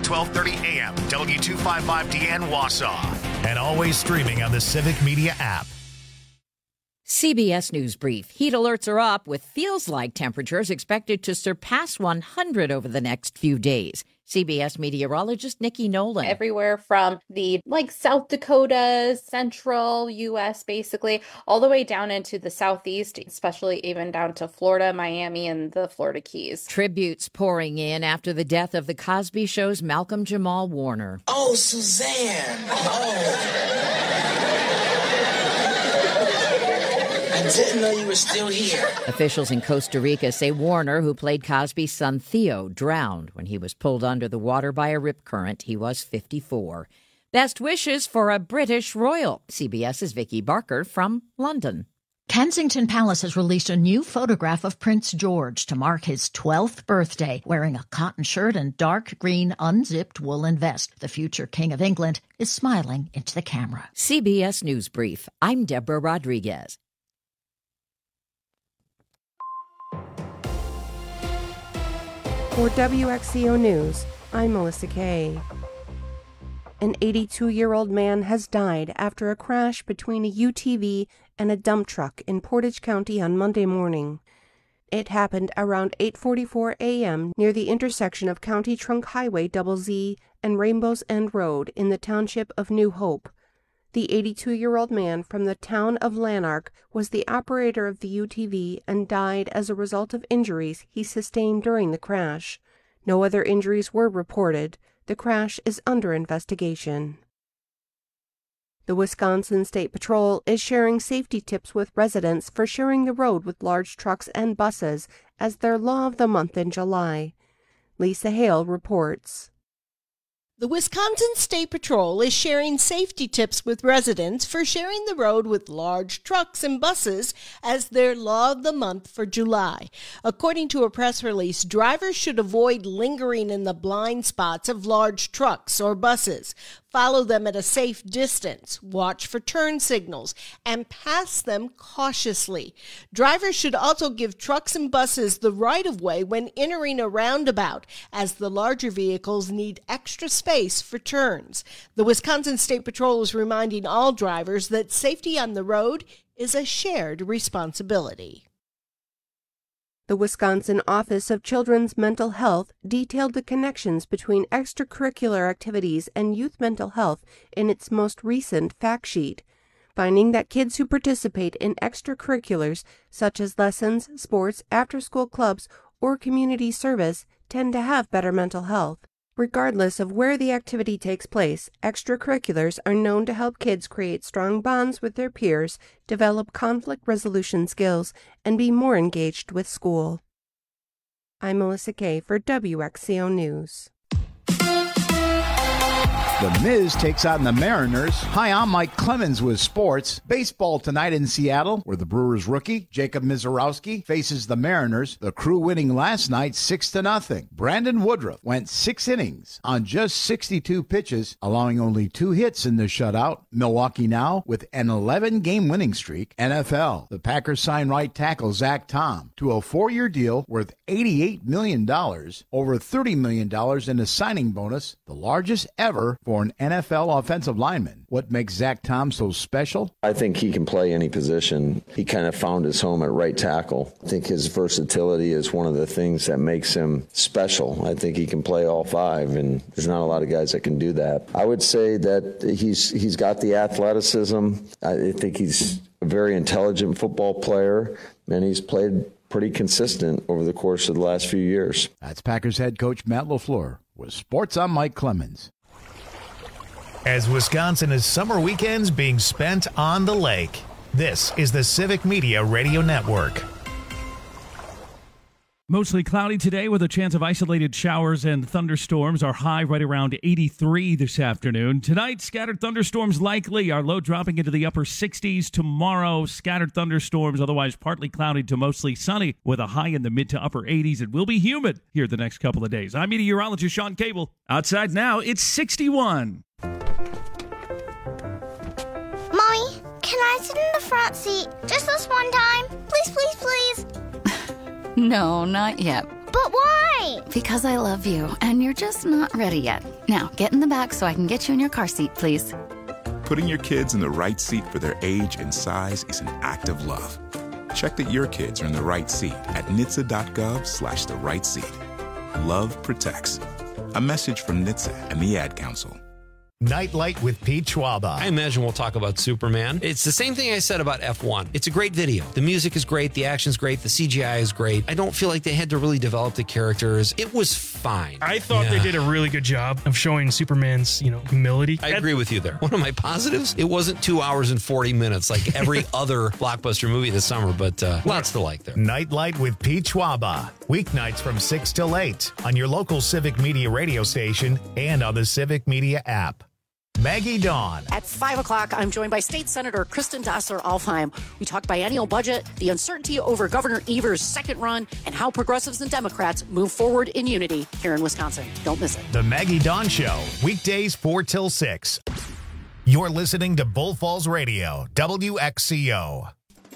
1230 AM, W255DN Wausau. And always streaming on the Civic Media app. CBS News Brief. Heat alerts are up with feels-like temperatures expected to surpass 100 over the next few days. CBS meteorologist Nikki Nolan. Everywhere from the South Dakota, central U.S. basically, all the way down into the southeast, especially even down to Florida, Miami, and the Florida Keys. Tributes pouring in after the death of The Cosby Show's Malcolm Jamal Warner. Oh, Suzanne. Oh. I didn't know you were still here. Officials in Costa Rica say Warner, who played Cosby's son Theo, drowned when he was pulled under the water by a rip current. He was 54. Best wishes for a British royal. CBS's Vicky Barker from London. Kensington Palace has released a new photograph of Prince George to mark his 12th birthday, wearing a cotton shirt and dark green unzipped woolen vest. The future King of England is smiling into the camera. CBS News Brief. I'm Deborah Rodriguez. For WXCO News, I'm Melissa Kay. An 82-year-old man has died after a crash between a UTV and a dump truck in Portage County on Monday morning. It happened around 8:44 a.m. near the intersection of County Trunk Highway ZZ and Rainbow's End Road in the township of New Hope. The 82-year-old man from the town of Lanark was the operator of the UTV and died as a result of injuries he sustained during the crash. No other injuries were reported. The crash is under investigation. The Wisconsin State Patrol is sharing safety tips with residents for sharing the road with large trucks and buses as their law of the month in July. Lisa Hale reports. The Wisconsin State Patrol is sharing safety tips with residents for sharing the road with large trucks and buses as their law of the month for July. According to a press release, drivers should avoid lingering in the blind spots of large trucks or buses. Follow them at a safe distance, watch for turn signals, and pass them cautiously. Drivers should also give trucks and buses the right-of-way when entering a roundabout, as the larger vehicles need extra space for turns. The Wisconsin State Patrol is reminding all drivers that safety on the road is a shared responsibility. The Wisconsin Office of Children's Mental Health detailed the connections between extracurricular activities and youth mental health in its most recent fact sheet, finding that kids who participate in extracurriculars such as lessons, sports, after-school clubs, or community service tend to have better mental health. Regardless of where the activity takes place, extracurriculars are known to help kids create strong bonds with their peers, develop conflict resolution skills, and be more engaged with school. I'm Melissa Kay for WXCO News. The Miz takes on the Mariners. Hi, I'm Mike Clemens with sports. Baseball tonight in Seattle, where the Brewers rookie, Jacob Misiorowski, faces the Mariners. The Crew winning last night 6-0. Brandon Woodruff went 6 innings on just 62 pitches, allowing only 2 hits in the shutout. Milwaukee now with an 11-game winning streak. NFL, the Packers sign right tackle Zach Tom to a 4-year deal worth $88 million, over $30 million in a signing bonus, the largest ever for an NFL offensive lineman. What makes Zach Tom so special? I think he can play any position. He kind of found his home at right tackle. I think his versatility is one of the things that makes him special. I think he can play all 5, and there's not a lot of guys that can do that. I would say that he's got the athleticism. I think he's a very intelligent football player, and he's played pretty consistent over the course of the last few years. That's Packers head coach Matt LaFleur. With sports, I'm Mike Clemens. As Wisconsin is summer weekends being spent on the lake, this is the Civic Media Radio Network. Mostly cloudy today with a chance of isolated showers and thunderstorms. Our high right around 83 this afternoon. Tonight, scattered thunderstorms likely. Our low dropping into the upper 60s. Tomorrow, scattered thunderstorms, otherwise partly cloudy to mostly sunny with a high in the mid to upper 80s. It will be humid here the next couple of days. I'm meteorologist Sean Cable. Outside now, it's 61. Mommy, can I sit in the front seat just this one time? Please, please, please. No, not yet. But why? Because I love you, and you're just not ready yet. Now, get in the back so I can get you in your car seat, please. Putting your kids in the right seat for their age and size is an act of love. Check that your kids are in the right seat at NHTSA.gov/the right seat. Love protects. A message from NHTSA and the Ad Council. Nightlight with Pete Schwaba. I imagine we'll talk about Superman. It's the same thing I said about F1. It's a great video. The music is great. The action's great. The CGI is great. I don't feel like they had to really develop the characters. It was fine. I thought they did a really good job of showing Superman's, humility. I agree with you there. One of my positives, it wasn't 2 hours and 40 minutes like every other blockbuster movie this summer, but lots to like there. Nightlight with Pete Schwaba. Weeknights from 6 till 8 on your local Civic Media radio station and on the Civic Media app. Maggie Dawn. At 5 o'clock, I'm joined by State Senator Kristen Dassler-Alfheim. We talk biennial budget, the uncertainty over Governor Evers' second run, and how progressives and Democrats move forward in unity here in Wisconsin. Don't miss it. The Maggie Dawn Show, weekdays 4 till 6. You're listening to Bull Falls Radio, WXCO.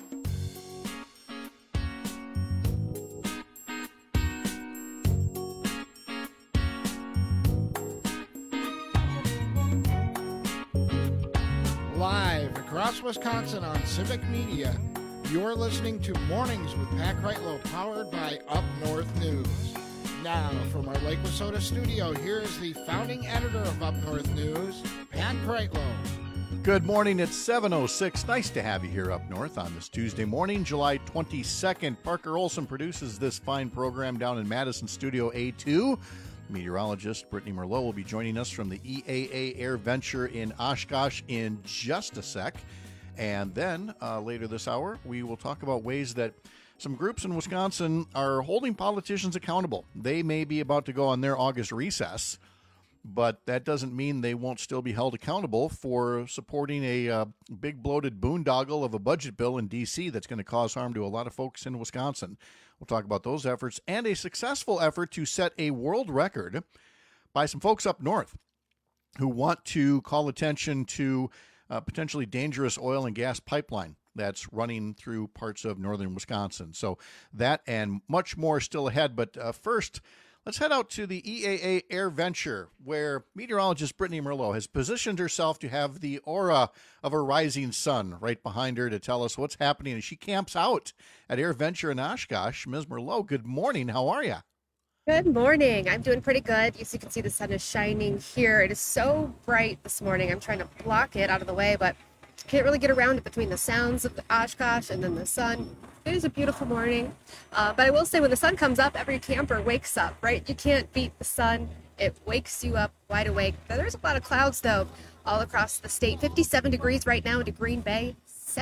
Live across Wisconsin on Civic Media, you're listening to Mornings with Pat Kreitlow, powered by Up North News. Now, from our Lake Wissota studio, here is the founding editor of Up North News, Pat Kreitlow. Good morning, it's 7:06. Nice to have you here up north on this Tuesday morning, July 22nd. Parker Olson produces this fine program down in Madison Studio A2. Meteorologist Brittany Merlot will be joining us from the EAA Air Venture in Oshkosh in just a sec. And then later this hour, we will talk about ways that some groups in Wisconsin are holding politicians accountable. They may be about to go on their August recess, but that doesn't mean they won't still be held accountable for supporting a big bloated boondoggle of a budget bill in D.C. that's going to cause harm to a lot of folks in Wisconsin. We'll talk about those efforts and a successful effort to set a world record by some folks up north who want to call attention to a potentially dangerous oil and gas pipeline that's running through parts of northern Wisconsin. So that and much more still ahead. But first, let's head out to the EAA Air Venture, where meteorologist Brittany Merlot has positioned herself to have the aura of a rising sun right behind her to tell us what's happening as she camps out at Air Venture in Oshkosh. Ms. Merlot, good morning. How are you? Good morning. I'm doing pretty good. As you can see, the sun is shining here. It is so bright this morning. I'm trying to block it out of the way, but can't really get around it between the sounds of the Oshkosh and then the sun. It is a beautiful morning, but I will say when the sun comes up, every camper wakes up, right? You can't beat the sun. It wakes you up wide awake. There's a lot of clouds, though, all across the state. 57 degrees right now into Green Bay,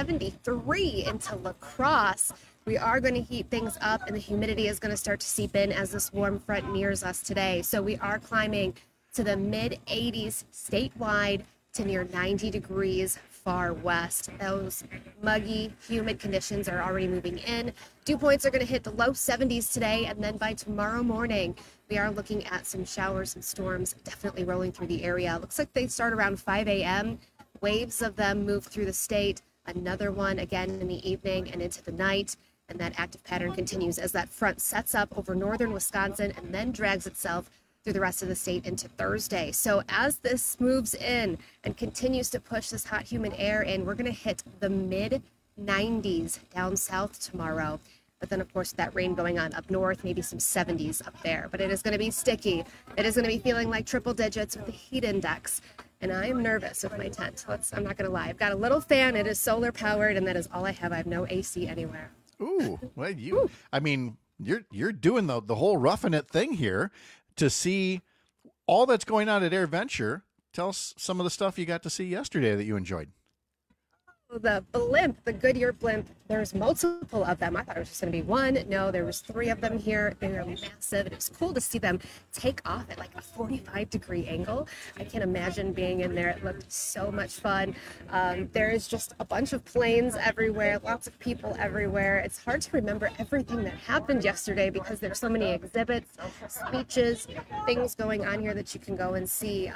73 into La Crosse. We are going to heat things up, and the humidity is going to start to seep in as this warm front nears us today. So we are climbing to the mid-80s statewide to near 90 degrees far west. Those muggy, humid conditions are already moving in. Dew points are going to hit the low 70s today, and then by tomorrow morning, we are looking at some showers and storms definitely rolling through the area. Looks like they start around 5 a.m. Waves of them move through the state. Another one again in the evening and into the night. And that active pattern continues as that front sets up over northern Wisconsin and then drags itself through the rest of the state into Thursday. So as this moves in and continues to push this hot, humid air in, we're going to hit the mid-90s down south tomorrow. But then, of course, that rain going on up north, maybe some 70s up there. But it is going to be sticky. It is going to be feeling like triple digits with the heat index. And I am nervous with my tent. I'm not going to lie. I've got a little fan. It is solar powered, and that is all I have. I have no AC anywhere. Ooh, well, you're doing the whole roughing it thing here to see all that's going on at Air Venture. Tell us some of the stuff you got to see yesterday that you enjoyed. The blimp, the Goodyear blimp, there's multiple of them. I thought it was just going to be one. No, there was 3 of them here. They were massive. It was cool to see them take off at like a 45-degree angle. I can't imagine being in there. It looked so much fun. There is just a bunch of planes everywhere, lots of people everywhere. It's hard to remember everything that happened yesterday because there's so many exhibits, speeches, things going on here that you can go and see.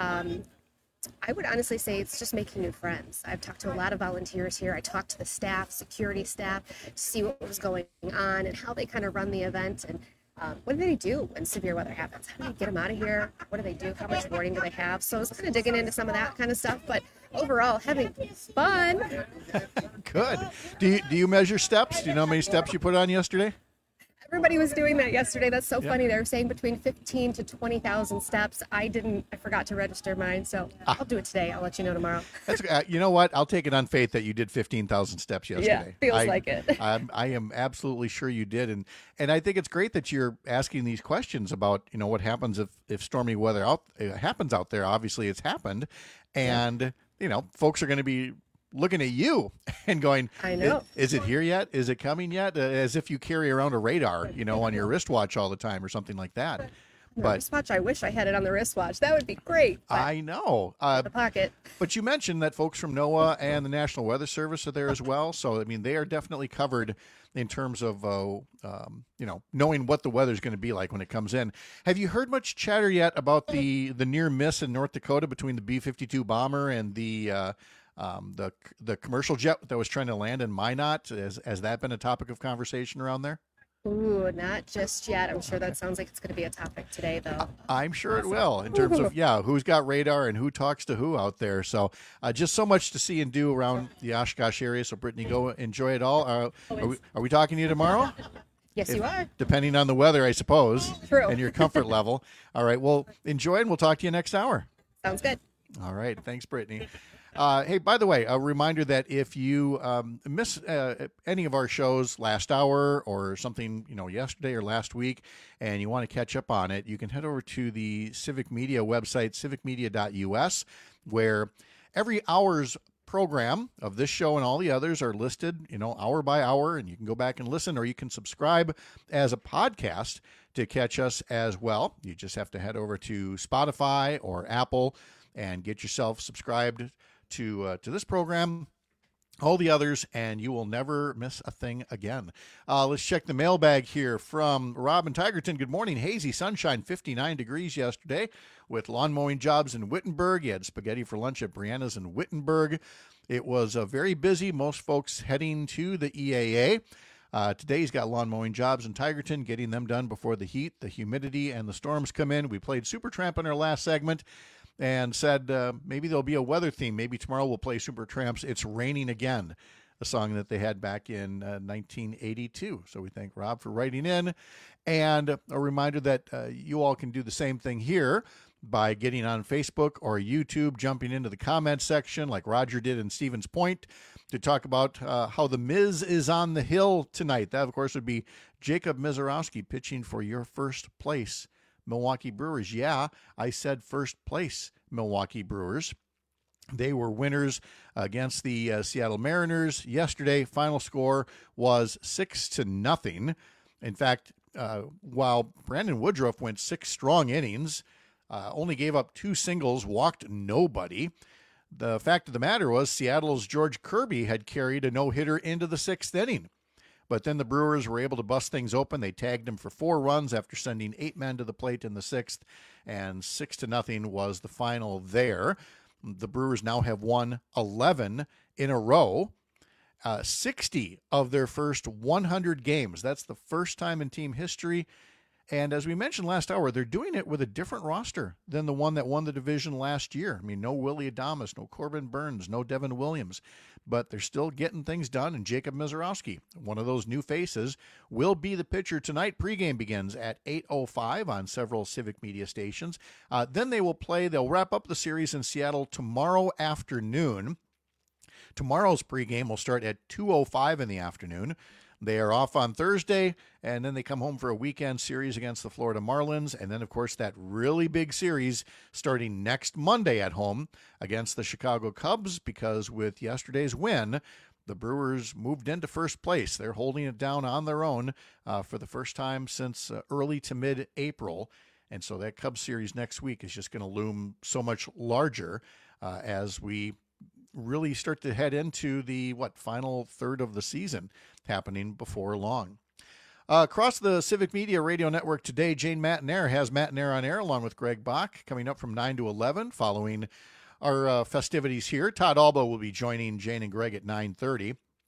I would honestly say it's just making new friends. I've talked to a lot of volunteers here. I talked to the staff, security staff, to see what was going on and how they kind of run the event. And what do they do when severe weather happens? How do they get them out of here? What do they do? How much warning do they have? So I was kind of digging into some of that kind of stuff, but overall having fun. Good. Do you measure steps? Do you know how many steps you put on yesterday? Everybody was doing that yesterday. That's so Yeah. funny. They were saying between 15 to 20,000 steps. I forgot to register mine, so I'll do it today. I'll let you know tomorrow. That's, you know what? I'll take it on faith that you did 15,000 steps yesterday. Yeah, feels like it. I am absolutely sure you did, and I think it's great that you're asking these questions about what happens if stormy weather happens out there. Obviously, it's happened, and folks are going to be looking at you and going, I know. Is it here yet? Is it coming yet? As if you carry around a radar, on your wristwatch all the time or something like that. But wristwatch, I wish I had it on the wristwatch. That would be great. I know. The pocket. But you mentioned that folks from NOAA and the National Weather Service are there as well. So, I mean, they are definitely covered in terms of, knowing what the weather is going to be like when it comes in. Have you heard much chatter yet about the near miss in North Dakota between the B-52 bomber and the commercial jet that was trying to land in Minot? Has that been a topic of conversation around there? Ooh, not just yet. I'm sure that sounds like it's going to be a topic today, though. I'm sure it will, in terms of, who's got radar and who talks to who out there. So just so much to see and do around the Oshkosh area. So, Brittany, go enjoy it all. Are we talking to you tomorrow? Yes, you are. Depending on the weather, I suppose. True. And your comfort level. All right. Well, enjoy, and we'll talk to you next hour. Sounds good. All right. Thanks, Brittany. Hey, by the way, a reminder that if you miss any of our shows last hour or something, yesterday or last week, and you want to catch up on it, you can head over to the Civic Media website, civicmedia.us, where every hour's program of this show and all the others are listed, hour by hour, and you can go back and listen, or you can subscribe as a podcast to catch us as well. You just have to head over to Spotify or Apple and get yourself subscribed to this program, all the others, and you will never miss a thing again. Let's check the mailbag here from Rob in Tigerton. Good morning. Hazy sunshine, 59 degrees yesterday with lawn mowing jobs in Wittenberg. You had spaghetti for lunch at Brianna's in Wittenberg. It was very busy. Most folks heading to the EAA. Today he's got lawn mowing jobs in Tigerton, getting them done before the heat, the humidity, and the storms come in. We played Supertramp in our last segment and said maybe there'll be a weather theme. Maybe tomorrow we'll play Supertramp's It's Raining Again, a song that they had back in 1982. So we thank Rob for writing in. And a reminder that you all can do the same thing here by getting on Facebook or YouTube, jumping into the comments section like Roger did in Stevens Point to talk about how the Miz is on the hill tonight. That, of course, would be Jacob Mizorowski pitching for your first place Milwaukee Brewers. Yeah, I said first place Milwaukee Brewers. They were winners against the Seattle Mariners yesterday. Final score was 6-0. In fact, while Brandon Woodruff went 6 strong innings, only gave up 2 singles, walked nobody. The fact of the matter was Seattle's George Kirby had carried a no-hitter into the 6th inning. But then the Brewers were able to bust things open. They tagged him for 4 runs after sending 8 men to the plate in the 6th, and 6-0 was the final there. The Brewers now have won 11 in a row, 60 of their first 100 games. That's the first time in team history. And as we mentioned last hour, they're doing it with a different roster than the one that won the division last year. I mean, no Willie Adames, no Corbin Burns, no Devin Williams, but they're still getting things done. And Jacob Mizorowski, one of those new faces, will be the pitcher tonight. Pregame begins at 8:05 on several Civic Media stations. Then they'll wrap up the series in Seattle tomorrow afternoon. Tomorrow's pregame will start at 2:05 in the afternoon. They are off on Thursday, and then they come home for a weekend series against the Florida Marlins. And then, of course, that really big series starting next Monday at home against the Chicago Cubs, because with yesterday's win, the Brewers moved into first place. They're holding it down on their own for the first time since early to mid-April. And so that Cubs series next week is just going to loom so much larger as we really start to head into the final third of the season happening before long. Across the Civic Media Radio Network today, Jane Matinaire has Matinaire on Air along with Greg Bach coming up from 9 to 11 following our festivities here. Todd Alba will be joining Jane and Greg at 9:30.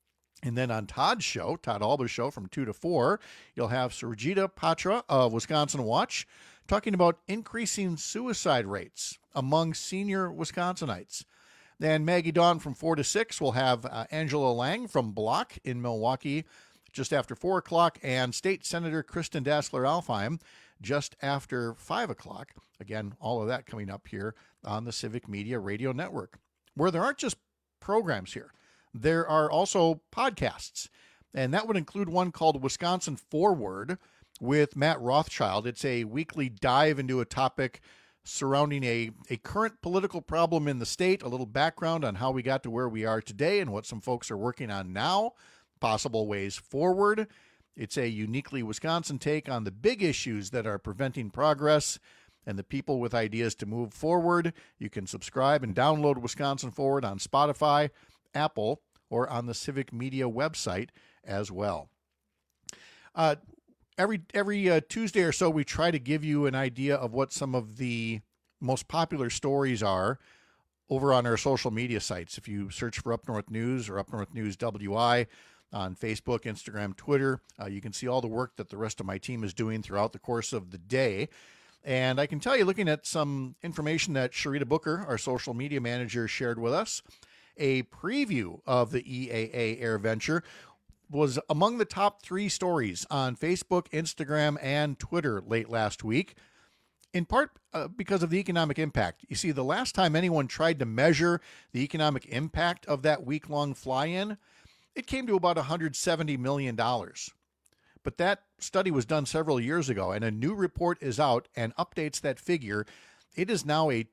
And then on Todd's show, Todd Alba's show from 2 to 4, you'll have Surjita Patra of Wisconsin Watch talking about increasing suicide rates among senior Wisconsinites. Then Maggie Dawn from 4 to 6 will have Angela Lang from Block in Milwaukee just after 4 o'clock, and State Senator Kristen Dassler-Alfheim just after 5 o'clock. Again, all of that coming up here on the Civic Media Radio Network, where there aren't just programs here. There are also podcasts, and that would include one called Wisconsin Forward with Matt Rothschild. It's a weekly dive into a topic surrounding a current political problem in the state, a little background on how we got to where we are today and what some folks are working on now, possible ways forward. It's a uniquely Wisconsin take on the big issues that are preventing progress and the people with ideas to move forward. You can subscribe and download Wisconsin Forward on Spotify, Apple, or on the Civic Media website as well. Every Tuesday or so, we try to give you an idea of what some of the most popular stories are over on our social media sites. If you search for Up North News or Up North News WI on Facebook, Instagram, Twitter, you can see all the work that the rest of my team is doing throughout the course of the day. And I can tell you, looking at some information that Sharita Booker, our social media manager, shared with us, a preview of the EAA Air Venture was among the top 3 stories on Facebook, Instagram, and Twitter late last week, in part because of the economic impact. You see, the last time anyone tried to measure the economic impact of that week-long fly-in, it came to about $170 million. But that study was done several years ago, and a new report is out and updates that figure. It is now a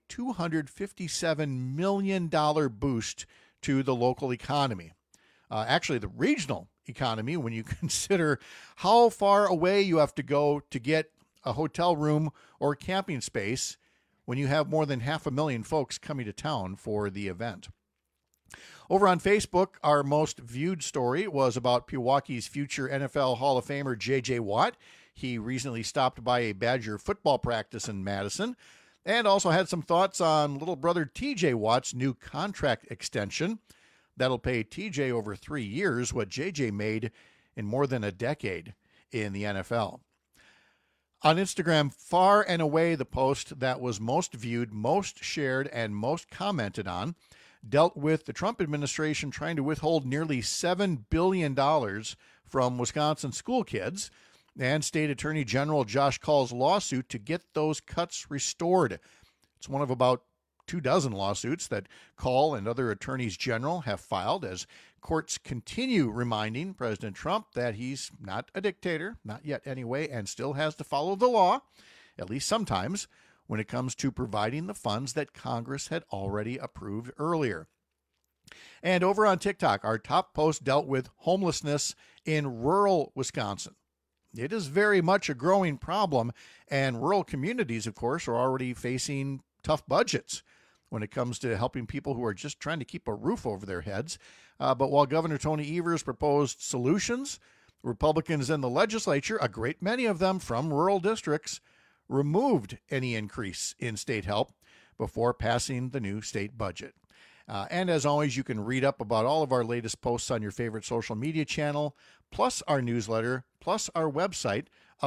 $257 million boost to the local economy. Actually, the regional economy, when you consider how far away you have to go to get a hotel room or camping space when you have more than 500,000 folks coming to town for the event. Over on Facebook, our most viewed story was about Pewaukee's future NFL Hall of Famer J.J. Watt. He recently stopped by a Badger football practice in Madison and also had some thoughts on little brother T.J. Watt's new contract extension. That'll pay TJ over 3 years what JJ made in more than a decade in the NFL. On Instagram, far and away the post that was most viewed, most shared, and most commented on dealt with the Trump administration trying to withhold nearly $7 billion from Wisconsin school kids and State Attorney General Josh Kaul's lawsuit to get those cuts restored. It's one of about 24 lawsuits that Kaul and other attorneys general have filed as courts continue reminding President Trump that he's not a dictator, not yet anyway, and still has to follow the law, at least sometimes, when it comes to providing the funds that Congress had already approved earlier. And over on TikTok, our top post dealt with homelessness in rural Wisconsin. It is very much a growing problem, and rural communities, of course, are already facing tough budgets when it comes to helping people who are just trying to keep a roof over their heads. But while Governor Tony Evers proposed solutions, Republicans in the legislature, a great many of them from rural districts, removed any increase in state help before passing the new state budget. And as always, you can read up about all of our latest posts on your favorite social media channel, plus our newsletter, plus our website,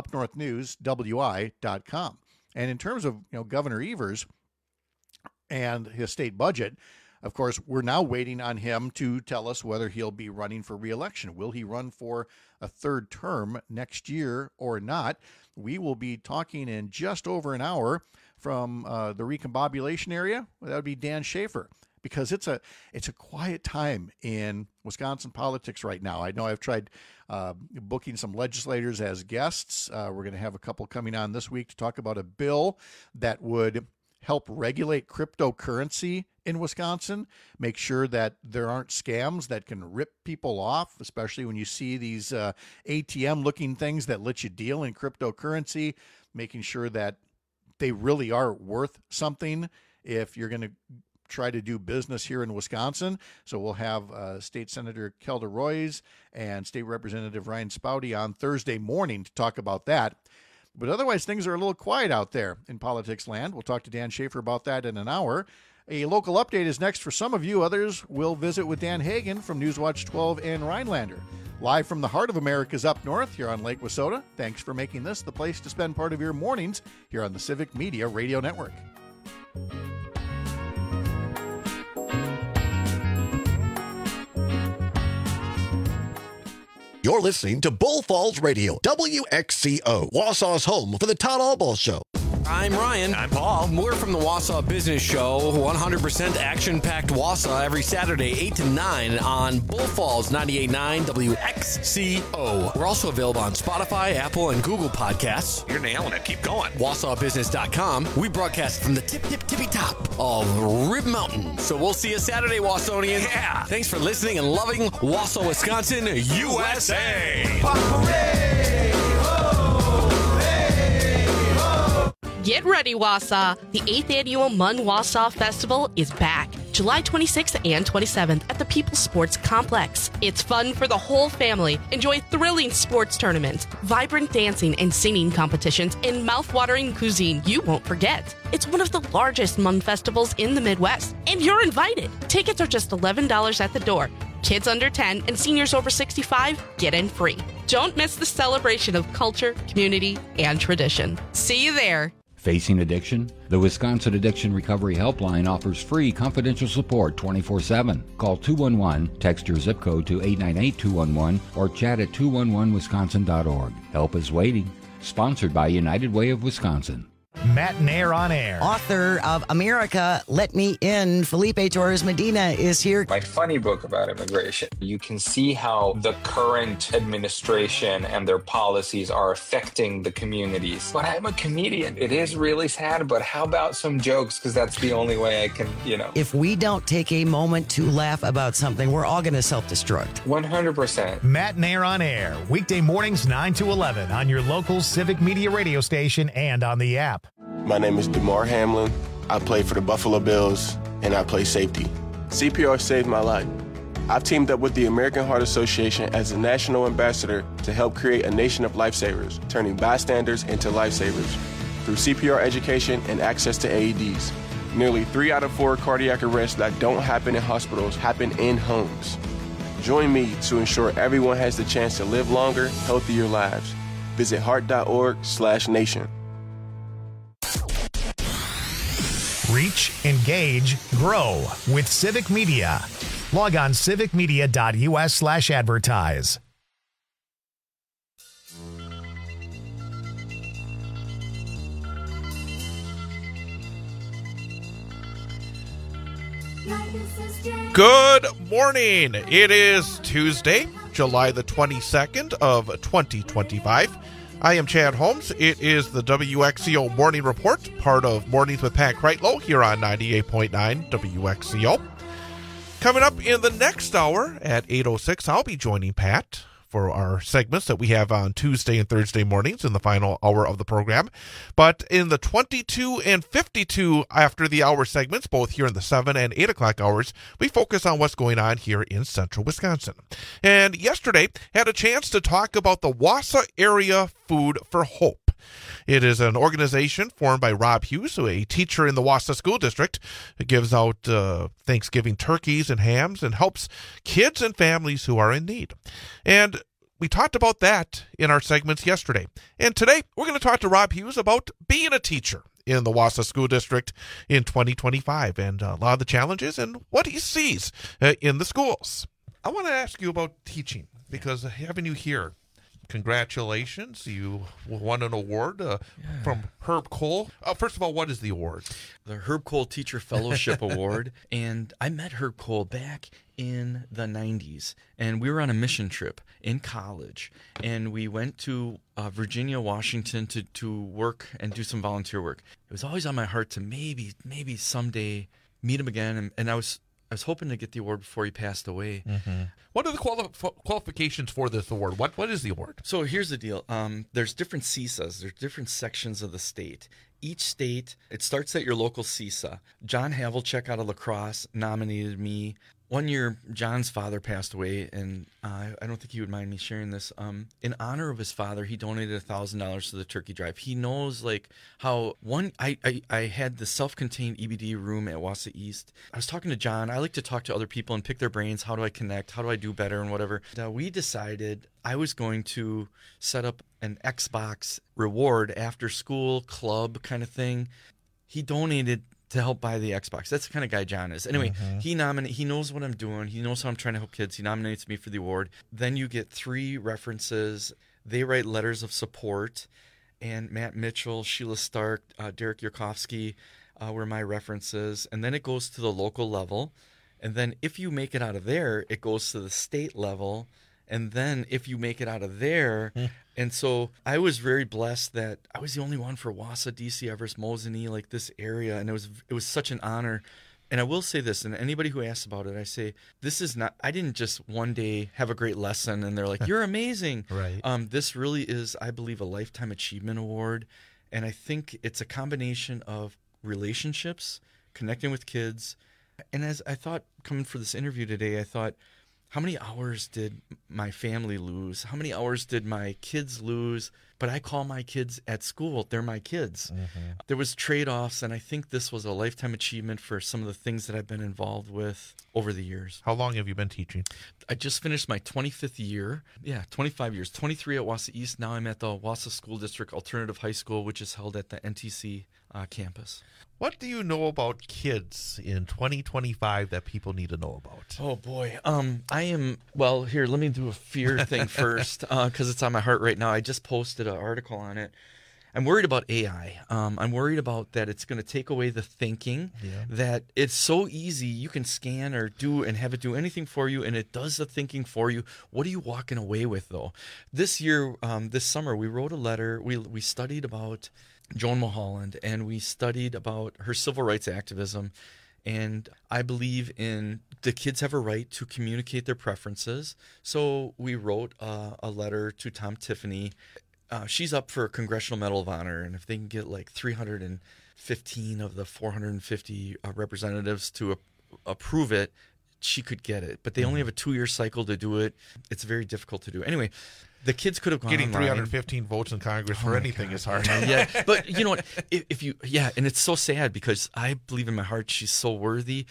upnorthnewswi.com. And in terms of Governor Evers and his state budget, of course, we're now waiting on him to tell us whether he'll be running for re-election. Will he run for a third term next year or not? We will be talking in just over an hour from the recombobulation area. That would be Dan Schaefer, because it's a quiet time in Wisconsin politics right now. I know I've tried booking some legislators as guests. We're going to have a couple coming on this week to talk about a bill that would help regulate cryptocurrency in Wisconsin, make sure that there aren't scams that can rip people off, especially when you see these ATM-looking things that let you deal in cryptocurrency, making sure that they really are worth something if you're going to try to do business here in Wisconsin. So we'll have State Senator Kelda Roys and State Representative Ryan Spouty on Thursday morning to talk about that. But otherwise, things are a little quiet out there in politics land. We'll talk to Dan Schaefer about that in an hour. A local update is next for some of you. Others will visit with Dan Hagan from Newswatch 12 and Rhinelander. Live from the heart of America's up north here on Lake Wissota. Thanks for making this the place to spend part of your mornings here on the Civic Media Radio Network. You're listening to Bull Falls Radio, WXCO, Wausau's home for the Todd Allball Show. I'm Ryan. I'm Paul. We're from the Wausau Business Show, 100% action-packed Wausau every Saturday, 8 to 9 on Bull Falls 98.9 WXCO. We're also available on Spotify, Apple, and Google Podcasts. You're nailing it. Keep going. WausauBusiness.com. We broadcast from the tippy top of Rib Mountain. So we'll see you Saturday, Wausonians. Yeah. Thanks for listening and loving Wausau, Wisconsin, USA. Get ready, Wausau. The 8th Annual Munn Wausau Festival is back, July 26th and 27th at the People's Sports Complex. It's fun for the whole family. Enjoy thrilling sports tournaments, vibrant dancing and singing competitions, and mouth-watering cuisine you won't forget. It's one of the largest Munn festivals in the Midwest, and you're invited. Tickets are just $11 at the door. Kids under 10 and seniors over 65 get in free. Don't miss the celebration of culture, community, and tradition. See you there. Facing addiction? The Wisconsin Addiction Recovery Helpline offers free confidential support 24/7. Call 211, text your zip code to 898-211, or chat at 211wisconsin.org. Help is waiting. Sponsored by United Way of Wisconsin. Matt Nair on air. Author of America, Let Me In, Felipe Torres Medina is here. My funny book about immigration. You can see how the current administration and their policies are affecting the communities. But I'm a comedian. It is really sad, but how about some jokes? Because that's the only way I can, If we don't take a moment to laugh about something, we're all going to self-destruct. 100%. Matt Nair on air, weekday mornings 9 to 11 on your local Civic Media radio station and on the app. My name is DeMar Hamlin. I play for the Buffalo Bills, and I play safety. CPR saved my life. I've teamed up with the American Heart Association as a national ambassador to help create a nation of lifesavers, turning bystanders into lifesavers. Through CPR education and access to AEDs, nearly 3 out of 4 cardiac arrests that don't happen in hospitals happen in homes. Join me to ensure everyone has the chance to live longer, healthier lives. Visit heart.org/nation. Reach, engage, grow with Civic Media. Log on civicmedia.us/advertise. Good morning. It is Tuesday, July the 22nd of 2025. I am Chad Holmes. It is the WXCO Morning Report, part of Mornings with Pat Kreitlow here on 98.9 WXCO. Coming up in the next hour at 8:06, I'll be joining Pat for our segments that we have on Tuesday and Thursday mornings in the final hour of the program. But in the 22 and 52 after the hour segments, both here in the 7 and 8 o'clock hours, we focus on what's going on here in central Wisconsin. And yesterday, had a chance to talk about the Wausau Area Food for Hope. It is an organization formed by Rob Hughes, a teacher in the Wausau School District. It gives out Thanksgiving turkeys and hams and helps kids and families who are in need. And we talked about that in our segments yesterday. And today, we're going to talk to Rob Hughes about being a teacher in the Wausau School District in 2025 and a lot of the challenges and what he sees in the schools. I want to ask you about teaching because having you here, congratulations. You won an award from Herb Cole. First of all, what is the award? The Herb Cole Teacher Fellowship Award. And I met Herb Cole back in the 90s. And we were on a mission trip in college. And we went to Virginia, Washington to work and do some volunteer work. It was always on my heart to maybe someday meet him again. And I was hoping to get the award before he passed away. Mm-hmm. What are the qualifications for this award? What is the award? So here's the deal. There's different CISAs. There's different sections of the state. Each state, it starts at your local CISA. John Havlicek out of La Crosse nominated me. one year, John's father passed away, and I don't think he would mind me sharing this. In honor of his father, he donated $1,000 to the turkey drive. He knows like how I had the self-contained EBD room at Wausau East. I was talking to John. I like to talk to other people and pick their brains. How do I connect? How do I do better and whatever? We decided I was going to set up an Xbox reward after school club kind of thing. He donated to help buy the Xbox. That's the kind of guy John is. Anyway, he knows what I'm doing. He knows how I'm trying to help kids. He nominates me for the award. Then you get 3 references. They write letters of support. And Matt Mitchell, Sheila Stark, Derek Yurkovsky were my references. And then it goes to the local level. And then if you make it out of there, it goes to the state level. And then if you make it out of there, and so I was very blessed that I was the only one for Wausau, DC, Everest, Mosinee, like this area, and it was such an honor. And I will say this, and anybody who asks about it, I say this is not. I didn't just one day have a great lesson, and they're like, "You're amazing." Right. This really is, I believe, a lifetime achievement award, and I think it's a combination of relationships, connecting with kids, and as I thought coming for this interview today, I thought, how many hours did my family lose? How many hours did my kids lose? But I call my kids at school, they're my kids. There was trade-offs, and I think this was a lifetime achievement for some of the things that I've been involved with over the years. How long have you been teaching? I just finished my 25th year. Yeah, 25 years. 23 at Wausau East. Now I'm at the Wausau School District Alternative High School, which is held at the NTC campus. What do you know about kids in 2025 that people need to know about? Oh, boy. Here, let me do a fear thing first because it's on my heart right now. I just posted an article on it. I'm worried about AI. I'm worried about that it's going to take away the thinking, that it's so easy. You can scan or do and have it do anything for you, and it does the thinking for you. What are you walking away with, though? This year, this summer, we wrote a letter. We studied about Joan Mulholland, and we studied about her civil rights activism. And I believe in the kids have a right to communicate their preferences. So we wrote a letter to Tom Tiffany. She's up for a Congressional Medal of Honor, and if they can get like 315 of the 450 representatives to approve it, she could get it. But they only have a 2-year cycle to do it. It's very difficult to do. Anyway, the kids could have gone Getting online. 315 votes in Congress for anything is hard. Yeah, but you know what? And it's so sad because I believe in my heart she's so worthy.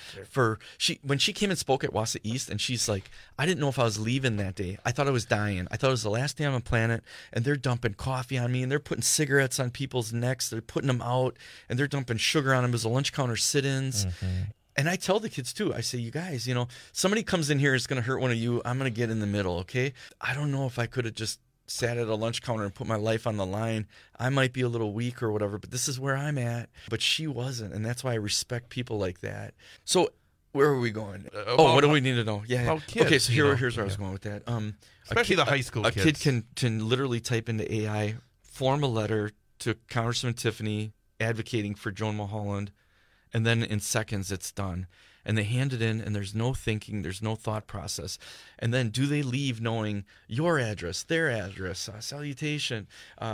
When she came and spoke at Wausau East, and she's like, I didn't know if I was leaving that day. I thought I was dying. I thought it was the last day on the planet, and they're dumping coffee on me, and they're putting cigarettes on people's necks. They're putting them out, and they're dumping sugar on them as a lunch counter sit-ins. And I tell the kids, too, I say, you guys, somebody comes in here, it's going to hurt one of you. I'm going to get in the middle, okay? I don't know if I could have just sat at a lunch counter and put my life on the line. I might be a little weak or whatever, but this is where I'm at. But she wasn't, and that's why I respect people like that. So where are we going? What do we need to know? Yeah. Kids, okay, so here's where I was going with that. Especially the high school kids. A kid can literally type into AI, form a letter to Congressman Tiffany advocating for Joan Mulholland, and then in seconds it's done. And they hand it in, and there's no thinking, there's no thought process. And then do they leave knowing your address, their address, salutation,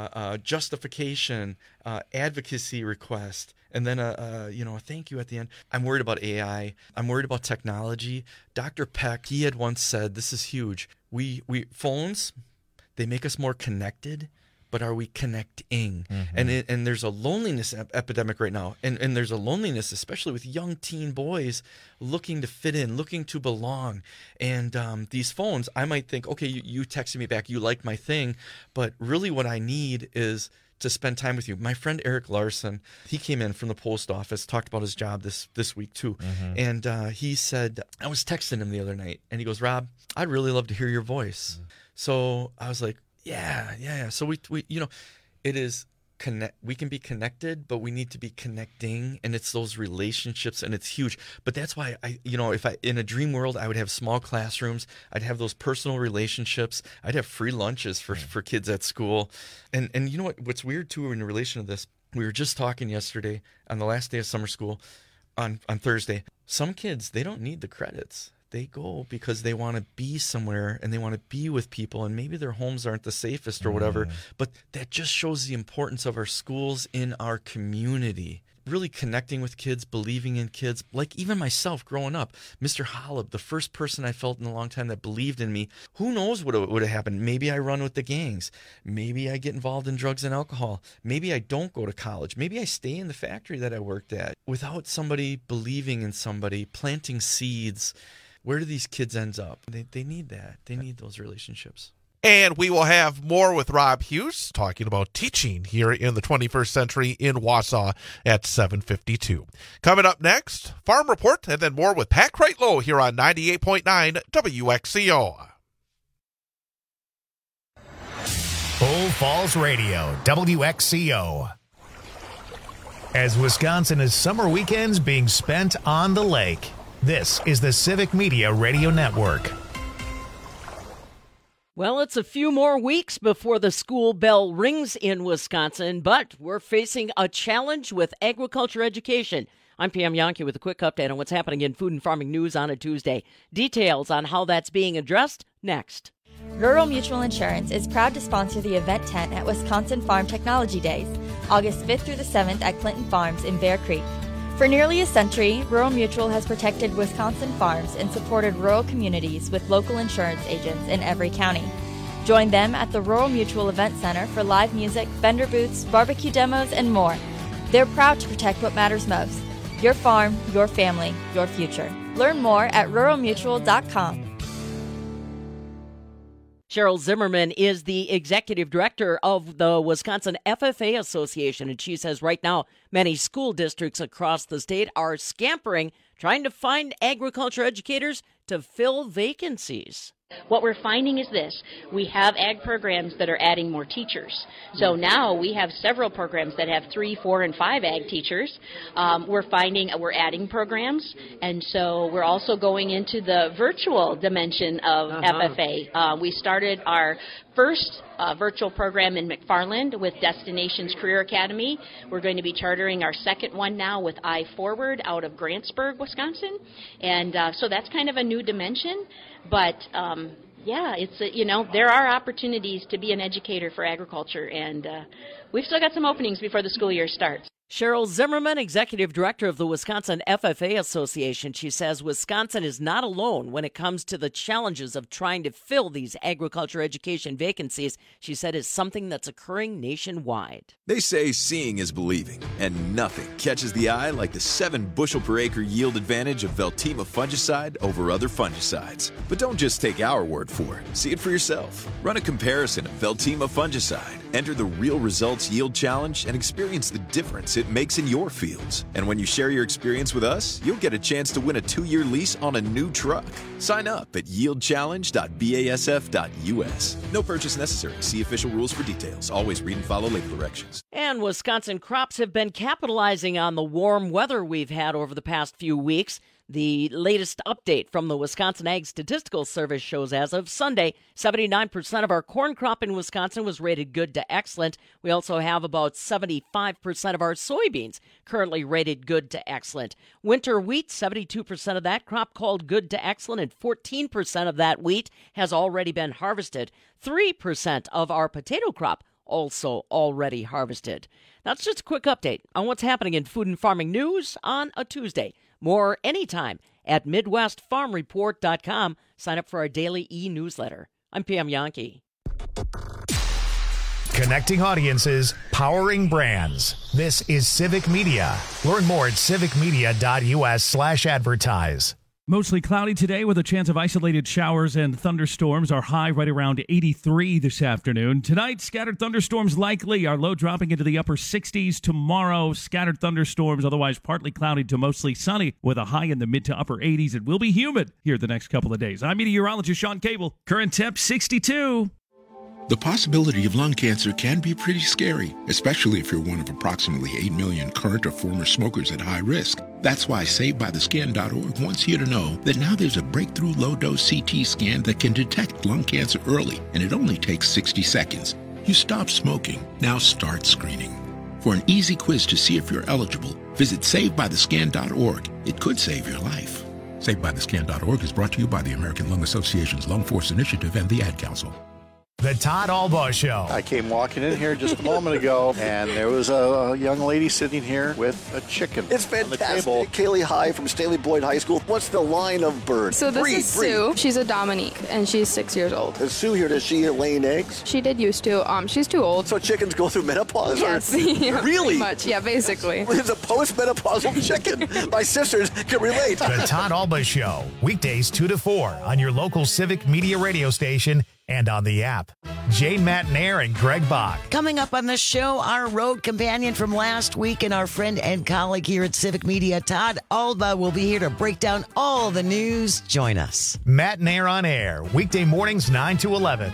justification, advocacy request, and then a thank you at the end. I'm worried about AI. I'm worried about technology. Dr. Peck, he had once said, this is huge. We phones, they make us more connected, but are we connecting? And there's a loneliness epidemic right now. And there's a loneliness, especially with young teen boys looking to fit in, looking to belong. And these phones, I might think, okay, you texted me back, you liked my thing, but really what I need is to spend time with you. My friend Eric Larson, he came in from the post office, talked about his job this week too. And he said, I was texting him the other night, and he goes, Rob, I'd really love to hear your voice. So I was like, yeah. So we it is we can be connected, but we need to be connecting, and it's those relationships, and it's huge. But that's why if I in a dream world, I would have small classrooms, I'd have those personal relationships, I'd have free lunches for kids at school. And you know what's weird too in relation to this, we were just talking yesterday on the last day of summer school on Thursday. Some kids, they don't need the credits. They go because they want to be somewhere and they want to be with people, and maybe their homes aren't the safest or whatever, but that just shows the importance of our schools in our community. really connecting with kids, believing in kids. Like even myself growing up, Mr. Holub, the first person I felt in a long time that believed in me. Who knows what would have happened? Maybe I run with the gangs. Maybe I get involved in drugs and alcohol. Maybe I don't go to college. Maybe I stay in the factory that I worked at. Without somebody believing in somebody, planting seeds, where do these kids end up? They need that. They need those relationships. And we will have more with Rob Hughes talking about teaching here in the 21st century in Wausau at 7:52. Coming up next, Farm Report, and then more with Pat Kreitlow here on 98.9 WXCO. Bull Falls Radio, WXCO. As Wisconsin summer weekends being spent on the lake, this is the Civic Media Radio Network. Well, it's a few more weeks before the school bell rings in Wisconsin, but we're facing a challenge with agriculture education. I'm Pam Yonke with a quick update on what's happening in food and farming news on a Tuesday. Details on how that's being addressed next. Rural Mutual Insurance is proud to sponsor the event tent at Wisconsin Farm Technology Days, August 5th through the 7th at Clinton Farms in Bear Creek. For nearly a century, Rural Mutual has protected Wisconsin farms and supported rural communities with local insurance agents in every county. Join them at the Rural Mutual Event Center for live music, vendor booths, barbecue demos, and more. They're proud to protect what matters most: your farm, your family, your future. Learn more at ruralmutual.com. Cheryl Zimmerman is the executive director of the Wisconsin FFA Association, and she says right now many school districts across the state are scampering, trying to find agriculture educators to fill vacancies. What we're finding is this: we have ag programs that are adding more teachers. So now we have several programs that have 3, 4, and 5 ag teachers. We're finding we're adding programs, and so we're also going into the virtual dimension of FFA. We started our first virtual program in McFarland with Destinations Career Academy. We're going to be chartering our second one now with iForward out of Grantsburg, Wisconsin. And so that's kind of a new dimension. But yeah, it's there are opportunities to be an educator for agriculture, and we've still got some openings before the school year starts. Cheryl Zimmerman, executive director of the Wisconsin FFA Association, she says Wisconsin is not alone when it comes to the challenges of trying to fill these agriculture education vacancies. She said is something that's occurring nationwide. They say seeing is believing, and nothing catches the eye like the 7 bushel per acre yield advantage of Veltima fungicide over other fungicides. But don't just take our word for it. See it for yourself. Run a comparison of Veltima fungicide. Enter the Real Results Yield Challenge and experience the difference it makes in your fields. And when you share your experience with us, you'll get a chance to win a 2-year lease on a new truck. Sign up at yieldchallenge.basf.us. No purchase necessary. See official rules for details. Always read and follow label directions. And Wisconsin crops have been capitalizing on the warm weather we've had over the past few weeks. The latest update from the Wisconsin Ag Statistical Service shows as of Sunday, 79% of our corn crop in Wisconsin was rated good to excellent. We also have about 75% of our soybeans currently rated good to excellent. Winter wheat, 72% of that crop called good to excellent, and 14% of that wheat has already been harvested. 3% of our potato crop also already harvested. That's just a quick update on what's happening in food and farming news on a Tuesday. More anytime at MidwestFarmReport.com. Sign up for our daily e-newsletter. I'm Pam Yonke. Connecting audiences, powering brands. This is Civic Media. Learn more at civicmedia.us/advertise. Mostly cloudy today with a chance of isolated showers and thunderstorms. Our high right around 83 this afternoon. Tonight, scattered thunderstorms likely. Our low dropping into the upper 60s. Tomorrow, scattered thunderstorms, otherwise partly cloudy to mostly sunny with a high in the mid to upper 80s. It will be humid here the next couple of days. I'm meteorologist Sean Cable. Current temp 62. The possibility of lung cancer can be pretty scary, especially if you're one of approximately 8 million current or former smokers at high risk. That's why SaveByTheScan.org wants you to know that now there's a breakthrough low-dose CT scan that can detect lung cancer early, and it only takes 60 seconds. You stop smoking, now start screening. For an easy quiz to see if you're eligible, visit SaveByTheScan.org. It could save your life. SaveByTheScan.org is brought to you by the American Lung Association's Lung Force Initiative and the Ad Council. The Todd Albaugh Show. I came walking in here just a moment ago, and there was a young lady sitting here with a chicken. It's fantastic. Kaylee High from Staley Boyd High School. What's the line of bird? So this is Sue. She's a Dominique, and she's 6 years old. Is Sue here? Does she laying eggs? She did used to. She's too old. So chickens go through menopause? Yes. Yeah, really? Pretty much. Yeah, basically. It's a post-menopausal chicken. My sisters can relate. The Todd Albaugh Show. Weekdays 2 to 4 on your local Civic Media radio station and on the app. Jane Matnair and Greg Bach. Coming up on the show, our road companion from last week and our friend and colleague here at Civic Media, Todd Albaugh, will be here to break down all the news. Join us. Matnair on air, weekday mornings 9 to 11.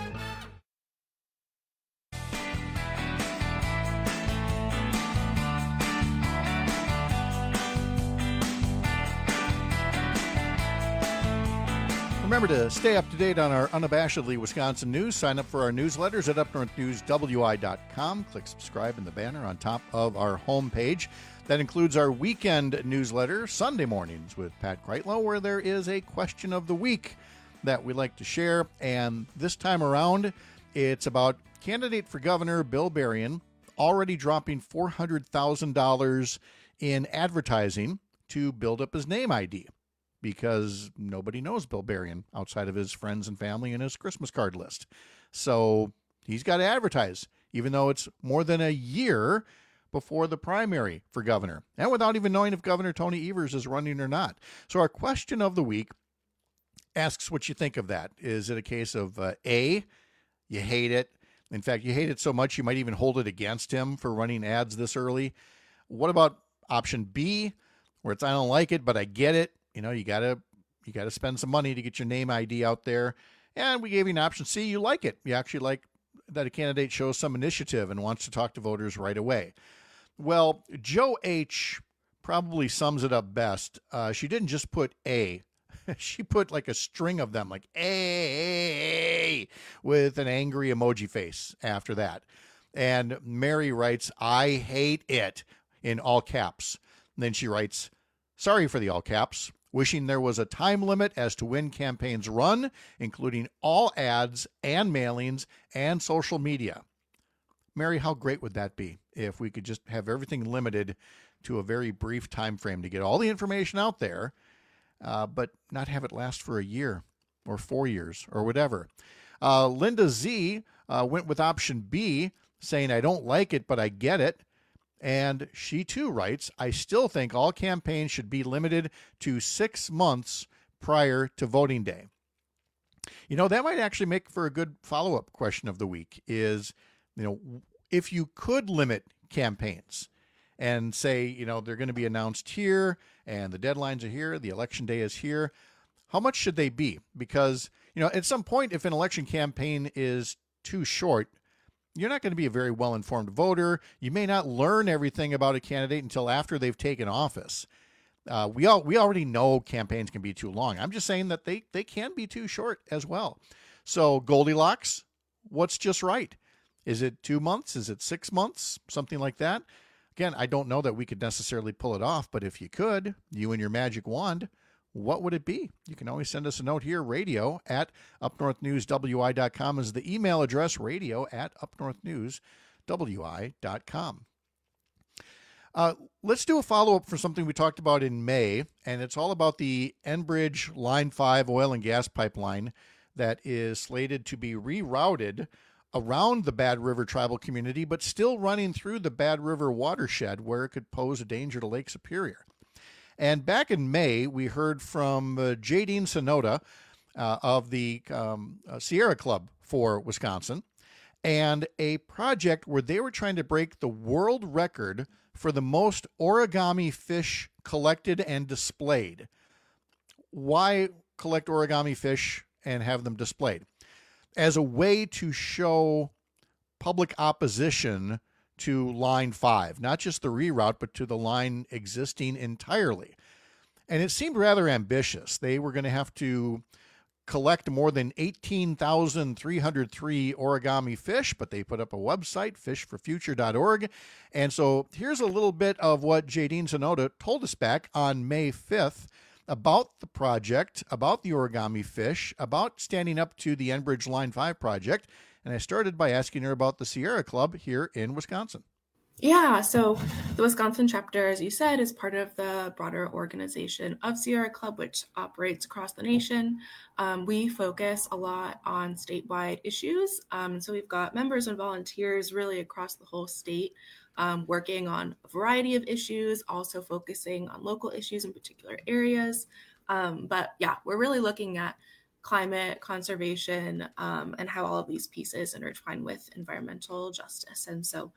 Remember to stay up to date on our unabashedly Wisconsin news. Sign up for our newsletters at upnorthnewswi.com. Click subscribe in the banner on top of our homepage. That includes our weekend newsletter, Sunday mornings with Pat Kreitlow, where there is a question of the week that we like to share. And this time around, it's about candidate for governor Bill Berrien already dropping $400,000 in advertising to build up his name ID, because nobody knows Bill Berrien outside of his friends and family and his Christmas card list. So he's got to advertise, even though it's more than a year before the primary for governor, and without even knowing if Governor Tony Evers is running or not. So our question of the week asks what you think of that. Is it a case of A, you hate it? In fact, you hate it so much you might even hold it against him for running ads this early. What about option B, where it's I don't like it, but I get it? You know, you gotta spend some money to get your name ID out there. And we gave you an option C, you like it. You actually like that a candidate shows some initiative and wants to talk to voters right away. Well, Joe H. probably sums it up best. She didn't just put A. She put like a string of them, like A, with an angry emoji face after that. And Mary writes, I hate it, in all caps. And then she writes, sorry for the all caps. Wishing there was a time limit as to when campaigns run, including all ads and mailings and social media. Mary, how great would that be if we could just have everything limited to a very brief time frame to get all the information out there, but not have it last for a year or 4 years or whatever. Linda Z went with option B, saying, I don't like it, but I get it. And she, too, writes, I still think all campaigns should be limited to 6 months prior to voting day. You know, that might actually make for a good follow-up question of the week is, you know, if you could limit campaigns and say, you know, they're going to be announced here and the deadlines are here, the election day is here, how much should they be? Because, you know, at some point, if an election campaign is too short, you're not going to be a very well-informed voter. You may not learn everything about a candidate until after they've taken office. We already know campaigns can be too long. I'm just saying that they can be too short as well. So Goldilocks, what's just right? Is it 2 months? Is it 6 months? Something like that. Again, I don't know that we could necessarily pull it off, but if you could, you and your magic wand, what would it be? You can always send us a note here. Radio at upnorthnewswi.com is the email address, radio at upnorthnewswi.com. Let's do a follow-up for something we talked about in May, and it's all about the Enbridge Line 5 oil and gas pipeline that is slated to be rerouted around the Bad River tribal community, but still running through the Bad River watershed where it could pose a danger to Lake Superior. And back in May, we heard from Jadine Sonoda of the Sierra Club for Wisconsin, and a project where they were trying to break the world record for the most origami fish collected and displayed. Why collect origami fish and have them displayed? As a way to show public opposition to Line 5, not just the reroute, but to the line existing entirely. And it seemed rather ambitious. They were going to have to collect more than 18,303 origami fish, but they put up a website, fishforfuture.org. And so here's a little bit of what Jadine Sonoda told us back on May 5th about the project, about the origami fish, about standing up to the Enbridge Line 5 project, And I started by asking her about the Sierra Club here in Wisconsin. Yeah, so the Wisconsin chapter, as you said, is part of the broader organization of Sierra Club, which operates across the nation. We focus a lot on statewide issues. So we've got members and volunteers really across the whole state working on a variety of issues, also focusing on local issues in particular areas. But yeah, we're really looking at climate conservation and how all of these pieces intertwine with environmental justice. And so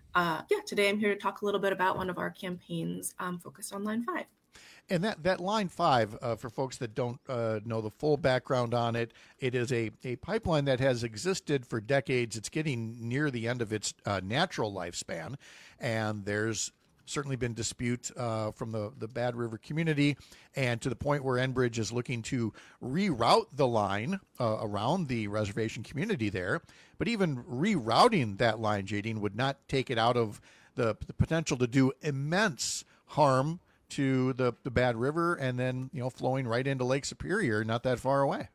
today I'm here to talk a little bit about one of our campaigns focused on Line 5. And that Line 5, for folks that don't know the full background on it, it is a pipeline that has existed for decades. It's getting near the end of its natural lifespan, and there's certainly been dispute from the Bad River community, and to the point where Enbridge is looking to reroute the line around the reservation community there. But even rerouting that line, Jadine, would not take it out of the potential to do immense harm to the Bad River, and then flowing right into Lake Superior, not that far away.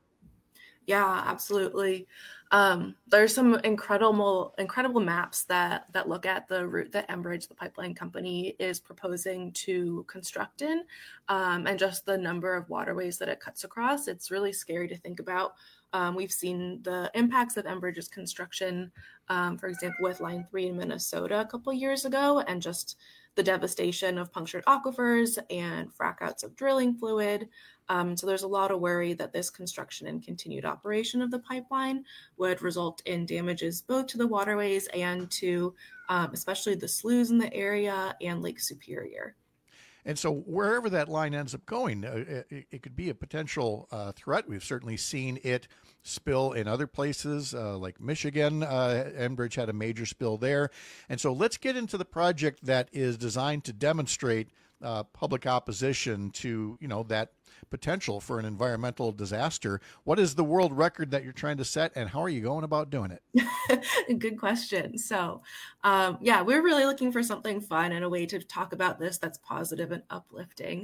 Yeah, absolutely. There's some incredible maps that look at the route that Enbridge, the pipeline company, is proposing to construct in, and just the number of waterways that it cuts across. It's really scary to think about. We've seen the impacts of Enbridge's construction, for example, with Line 3 in Minnesota a couple years ago, and just the devastation of punctured aquifers and frac outs of drilling fluid. So there's a lot of worry that this construction and continued operation of the pipeline would result in damages both to the waterways and to especially the sloughs in the area and Lake Superior. And so wherever that line ends up going, it could be a potential threat. We've certainly seen it spill in other places like Michigan. Enbridge had a major spill there. And so let's get into the project that is designed to demonstrate public opposition to, that potential for an environmental disaster. What is the world record that you're trying to set, and how are you going about doing it? Good question. So, we're really looking for something fun and a way to talk about this that's positive and uplifting.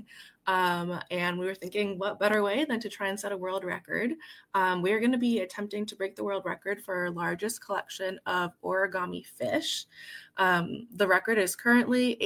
And we were thinking, what better way than to try and set a world record? We're going to be attempting to break the world record for our largest collection of origami fish. The record is currently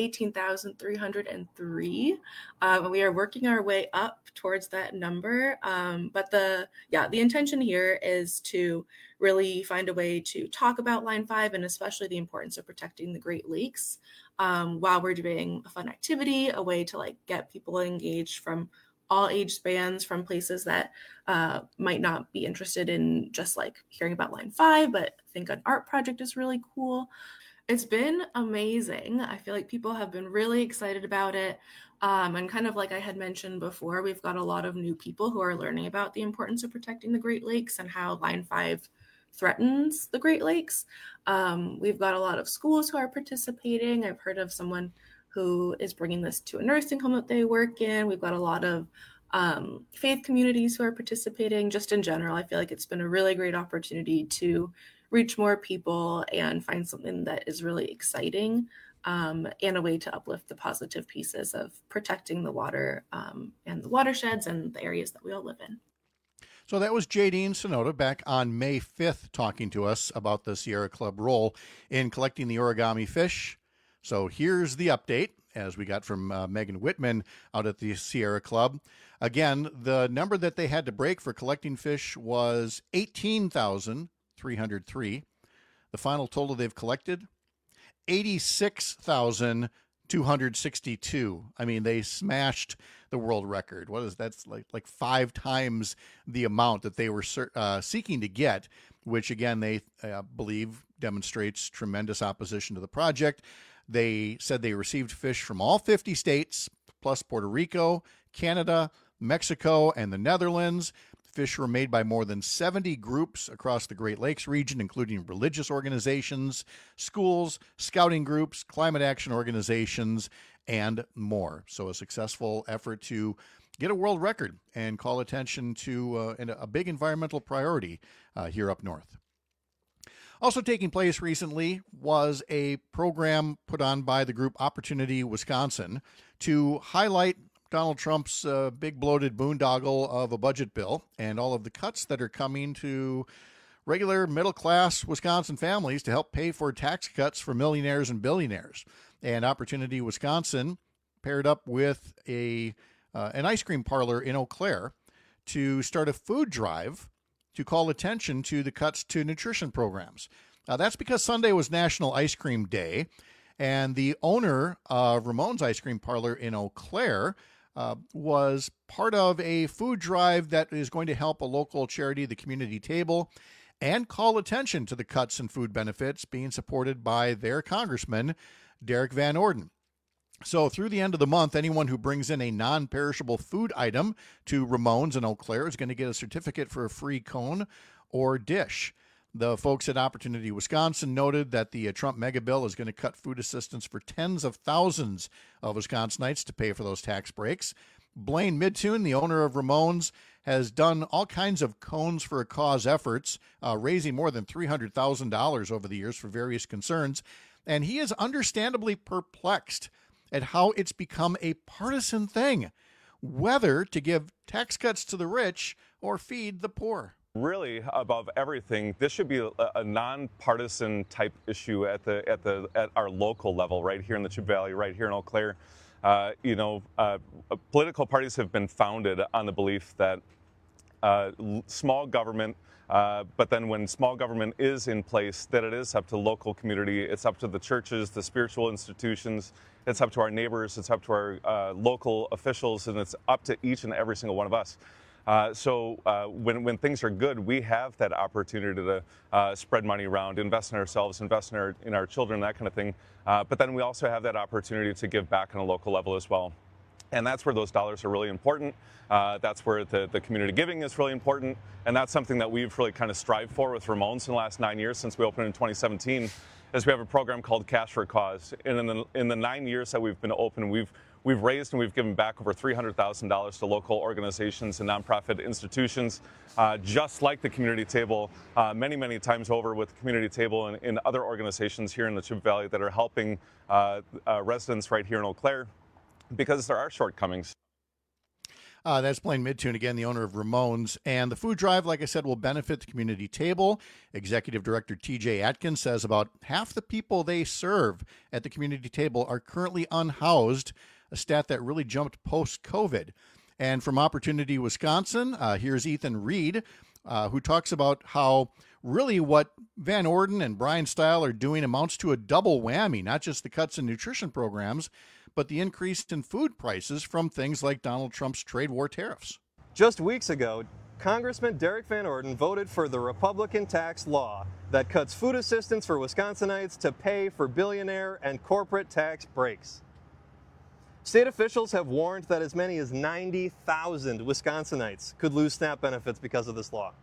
18,303. We are working our way up towards that number. But the intention here is to really find a way to talk about Line 5 and especially the importance of protecting the Great Lakes while we're doing a fun activity, a way to get people engaged from all age spans, from places that might not be interested in just hearing about Line 5, but think an art project is really cool. It's been amazing. I feel like people have been really excited about it. And kind of like I had mentioned before, we've got a lot of new people who are learning about the importance of protecting the Great Lakes and how Line 5 threatens the Great Lakes. We've got a lot of schools who are participating. I've heard of someone who is bringing this to a nursing home that they work in. We've got a lot of faith communities who are participating. Just in general, I feel like it's been a really great opportunity to reach more people and find something that is really exciting and a way to uplift the positive pieces of protecting the water and the watersheds and the areas that we all live in. So that was Jadine Sonota back on May 5th talking to us about the Sierra Club role in collecting the origami fish. So here's the update as we got from Megan Whitman out at the Sierra Club. Again, the number that they had to break for collecting fish was 18,303. The final total they've collected, 86,262. I mean, they smashed the world record. What is that's like 5 times the amount that they were seeking to get, which again they believe demonstrates tremendous opposition to the project. They said they received fish from all 50 states, plus Puerto Rico, Canada, Mexico, and the Netherlands. Fish were made by more than 70 groups across the Great Lakes region, including religious organizations, schools, scouting groups, climate action organizations, and more. So a successful effort to get a world record and call attention to a big environmental priority here up north. Also taking place recently was a program put on by the group Opportunity Wisconsin to highlight Donald Trump's big bloated boondoggle of a budget bill and all of the cuts that are coming to regular middle-class Wisconsin families to help pay for tax cuts for millionaires and billionaires. And Opportunity Wisconsin paired up with an ice cream parlor in Eau Claire to start a food drive to call attention to the cuts to nutrition programs. That's because Sunday was National Ice Cream Day, and the owner of Ramon's Ice Cream Parlor in Eau Claire was part of a food drive that is going to help a local charity, the Community Table, and call attention to the cuts in food benefits being supported by their congressman, Derek Van Orden. So through the end of the month, anyone who brings in a non-perishable food item to Ramon's in Eau Claire is going to get a certificate for a free cone or dish. The folks at Opportunity Wisconsin noted that the Trump mega bill is going to cut food assistance for tens of thousands of Wisconsinites to pay for those tax breaks. Blaine Midtune, the owner of Ramon's, has done all kinds of Cones for a Cause efforts, raising more than $300,000 over the years for various concerns. And he is understandably perplexed at how it's become a partisan thing, whether to give tax cuts to the rich or feed the poor. Really, above everything, this should be a nonpartisan type issue at our local level, right here in the Chip Valley, right here in Eau Claire. Political parties have been founded on the belief that small government, but then when small government is in place, that it is up to local community, it's up to the churches, the spiritual institutions, it's up to our neighbors, it's up to our local officials, and it's up to each and every single one of us. So when things are good, we have that opportunity to spread money around, invest in ourselves, invest in our children, that kind of thing. But then we also have that opportunity to give back on a local level as well. And that's where those dollars are really important. That's where the community giving is really important. And that's something that we've really kind of strived for with Ramon's in the last 9 years since we opened in 2017, is we have a program called Cash for a Cause. And in the 9 years that we've been open, we've raised and we've given back over $300,000 to local organizations and nonprofit institutions, just like the Community Table, many, many times over with the Community Table and other organizations here in the Chip Valley that are helping residents right here in Eau Claire, because there are shortcomings. That's Blaine Midtune, again, the owner of Ramon's. And the food drive, like I said, will benefit the Community Table. Executive Director TJ Atkins says about half the people they serve at the Community Table are currently unhoused, a stat that really jumped post-COVID. And from Opportunity Wisconsin, here's Ethan Reed, who talks about how really what Van Orden and Brian Stile are doing amounts to a double whammy, not just the cuts in nutrition programs, but the increase in food prices from things like Donald Trump's trade war tariffs. Just weeks ago, Congressman Derek Van Orden voted for the Republican tax law that cuts food assistance for Wisconsinites to pay for billionaire and corporate tax breaks. State officials have warned that as many as 90,000 Wisconsinites could lose SNAP benefits because of this law.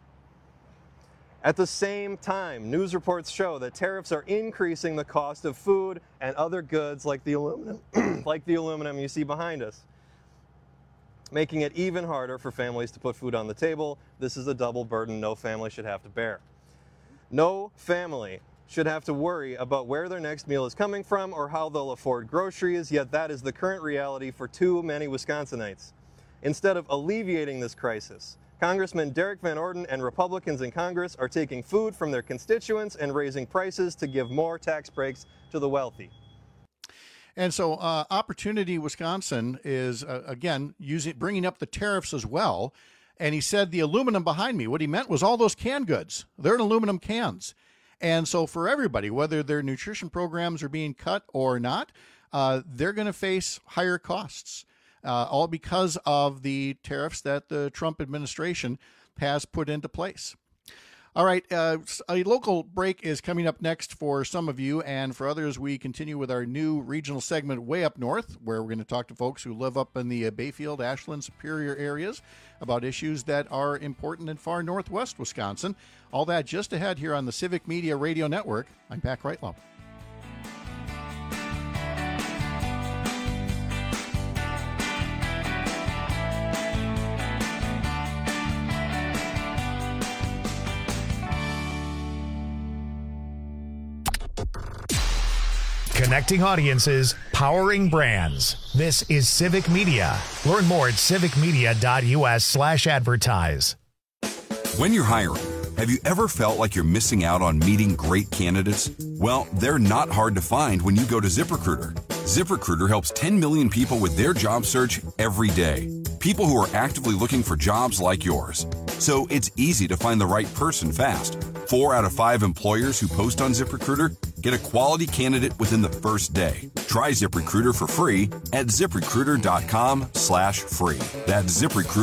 At the same time, news reports show that tariffs are increasing the cost of food and other goods like the aluminum you see behind us, making it even harder for families to put food on the table. This is a double burden no family should have to bear. No family should have to worry about where their next meal is coming from or how they'll afford groceries, yet that is the current reality for too many Wisconsinites. Instead of alleviating this crisis, Congressman Derek Van Orden and Republicans in Congress are taking food from their constituents and raising prices to give more tax breaks to the wealthy. And so Opportunity Wisconsin is, again, bringing up the tariffs as well. And he said the aluminum behind me, what he meant was all those canned goods. They're in aluminum cans. And so for everybody, whether their nutrition programs are being cut or not, they're going to face higher costs, all because of the tariffs that the Trump administration has put into place. All right, a local break is coming up next for some of you, and for others, we continue with our new regional segment, Way Up North, where we're going to talk to folks who live up in the Bayfield, Ashland, Superior areas about issues that are important in far northwest Wisconsin. All that just ahead here on the Civic Media Radio Network. I'm Pat Kreitlow. Connecting audiences, powering brands. This is Civic Media. Learn more at civicmedia.us/advertise. When you're hiring, Have you ever felt like you're missing out on meeting great candidates? Well, they're not hard to find when you go to ZipRecruiter. ZipRecruiter helps 10 million people with their job search every day. People who are actively looking for jobs like yours. So it's easy to find the right person fast. 4 out of 5 employers who post on ZipRecruiter get a quality candidate within the first day. Try ZipRecruiter for free at ZipRecruiter.com/free. That's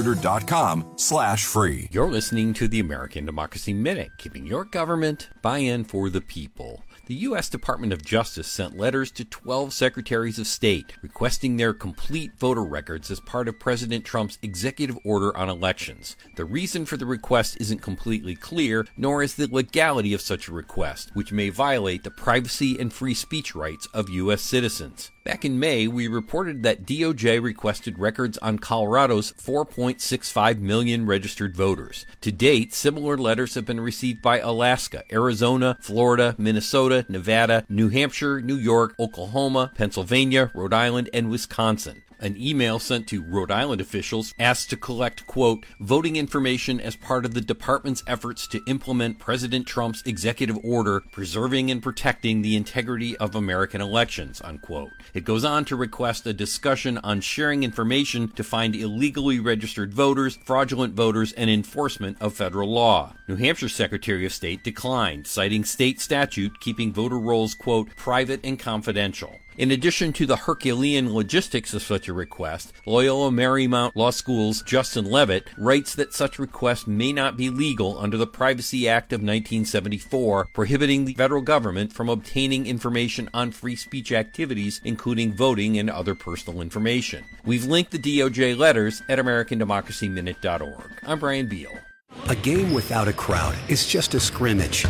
ZipRecruiter.com/free. You're listening to the American Democracy Minute, keeping your government buy-in for the people. The U.S. Department of Justice sent letters to 12 secretaries of state requesting their complete voter records as part of President Trump's executive order on elections. The reason for the request isn't completely clear, nor is the legality of such a request, which may violate the privacy and free speech rights of U.S. citizens. Back in May, we reported that DOJ requested records on Colorado's 4.65 million registered voters. To date, similar letters have been received by Alaska, Arizona, Florida, Minnesota, Nevada, New Hampshire, New York, Oklahoma, Pennsylvania, Rhode Island, and Wisconsin. An email sent to Rhode Island officials asked to collect, quote, voting information as part of the department's efforts to implement President Trump's executive order preserving and protecting the integrity of American elections, unquote. It goes on to request a discussion on sharing information to find illegally registered voters, fraudulent voters, and enforcement of federal law. New Hampshire Secretary of State declined, citing state statute keeping voter rolls, quote, private and confidential. In addition to the Herculean logistics of such a request, Loyola Marymount Law School's Justin Levitt writes that such requests may not be legal under the Privacy Act of 1974, prohibiting the federal government from obtaining information on free speech activities, including voting and other personal information. We've linked the DOJ letters at AmericanDemocracyMinute.org. I'm Brian Beal. A game without a crowd is just a scrimmage.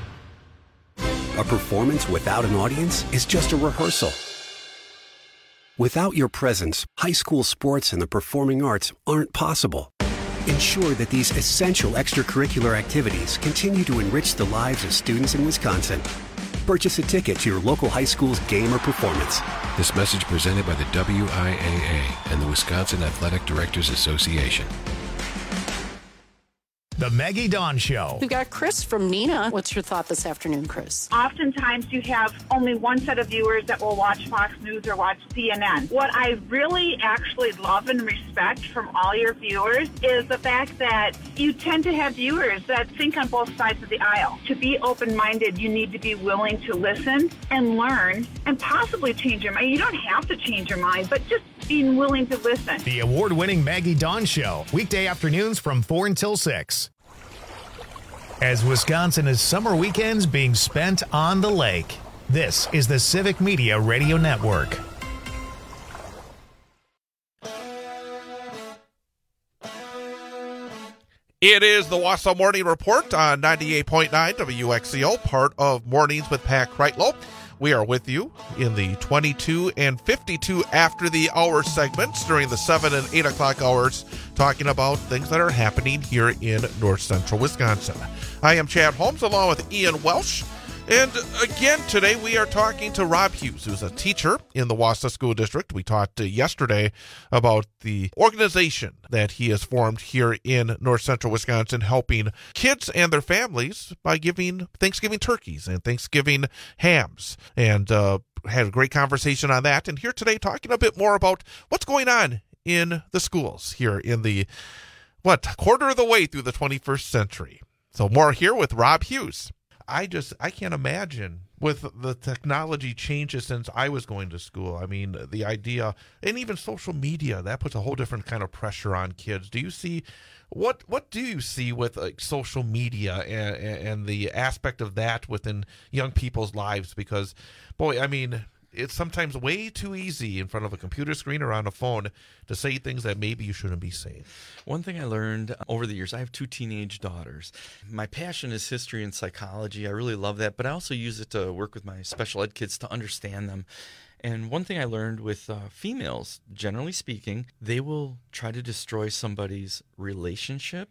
A performance without an audience is just a rehearsal. Without your presence, high school sports and the performing arts aren't possible. Ensure that these essential extracurricular activities continue to enrich the lives of students in Wisconsin. Purchase a ticket to your local high school's game or performance. This message presented by the WIAA and the Wisconsin Athletic Directors Association. The Maggie Dawn Show. We've got Chris from Neenah. What's your thought this afternoon, Chris? Oftentimes you have only one set of viewers that will watch Fox News or watch CNN. What I really actually love and respect from all your viewers is the fact that you tend to have viewers that think on both sides of the aisle. To be open-minded, you need to be willing to listen and learn and possibly change your mind. You don't have to change your mind, but just being willing to listen. The award-winning Maggie Dawn Show, weekday afternoons from 4 until 6. As Wisconsin is summer weekends being spent on the lake, this is the Civic Media Radio Network. It is the Wausau Morning Report on 98.9 WXCO, part of Mornings with Pat Kreitlow. We are with you in the 22 and 52 after the hour segments during the 7 and 8 o'clock hours, talking about things that are happening here in north central Wisconsin. I am Chad Holmes along with Ian Welsh. And again, today we are talking to Rob Hughes, who's a teacher in the Wausau School District. We talked yesterday about the organization that he has formed here in north central Wisconsin, helping kids and their families by giving Thanksgiving turkeys and Thanksgiving hams. And had a great conversation on that. And here today talking a bit more about what's going on in the schools here in the, quarter of the way through the 21st century. So more here with Rob Hughes. I can't imagine with the technology changes since I was going to school. I mean, the idea, and even social media, that puts a whole different kind of pressure on kids. Do you see, what do you see with social media and the aspect of that within young people's lives? Because, boy, I mean, it's sometimes way too easy in front of a computer screen or on a phone to say things that maybe you shouldn't be saying. One thing I learned over the years, I have 2 teenage daughters. My passion is history and psychology. I really love that, but I also use it to work with my special ed kids to understand them. And one thing I learned with females, generally speaking, they will try to destroy somebody's relationships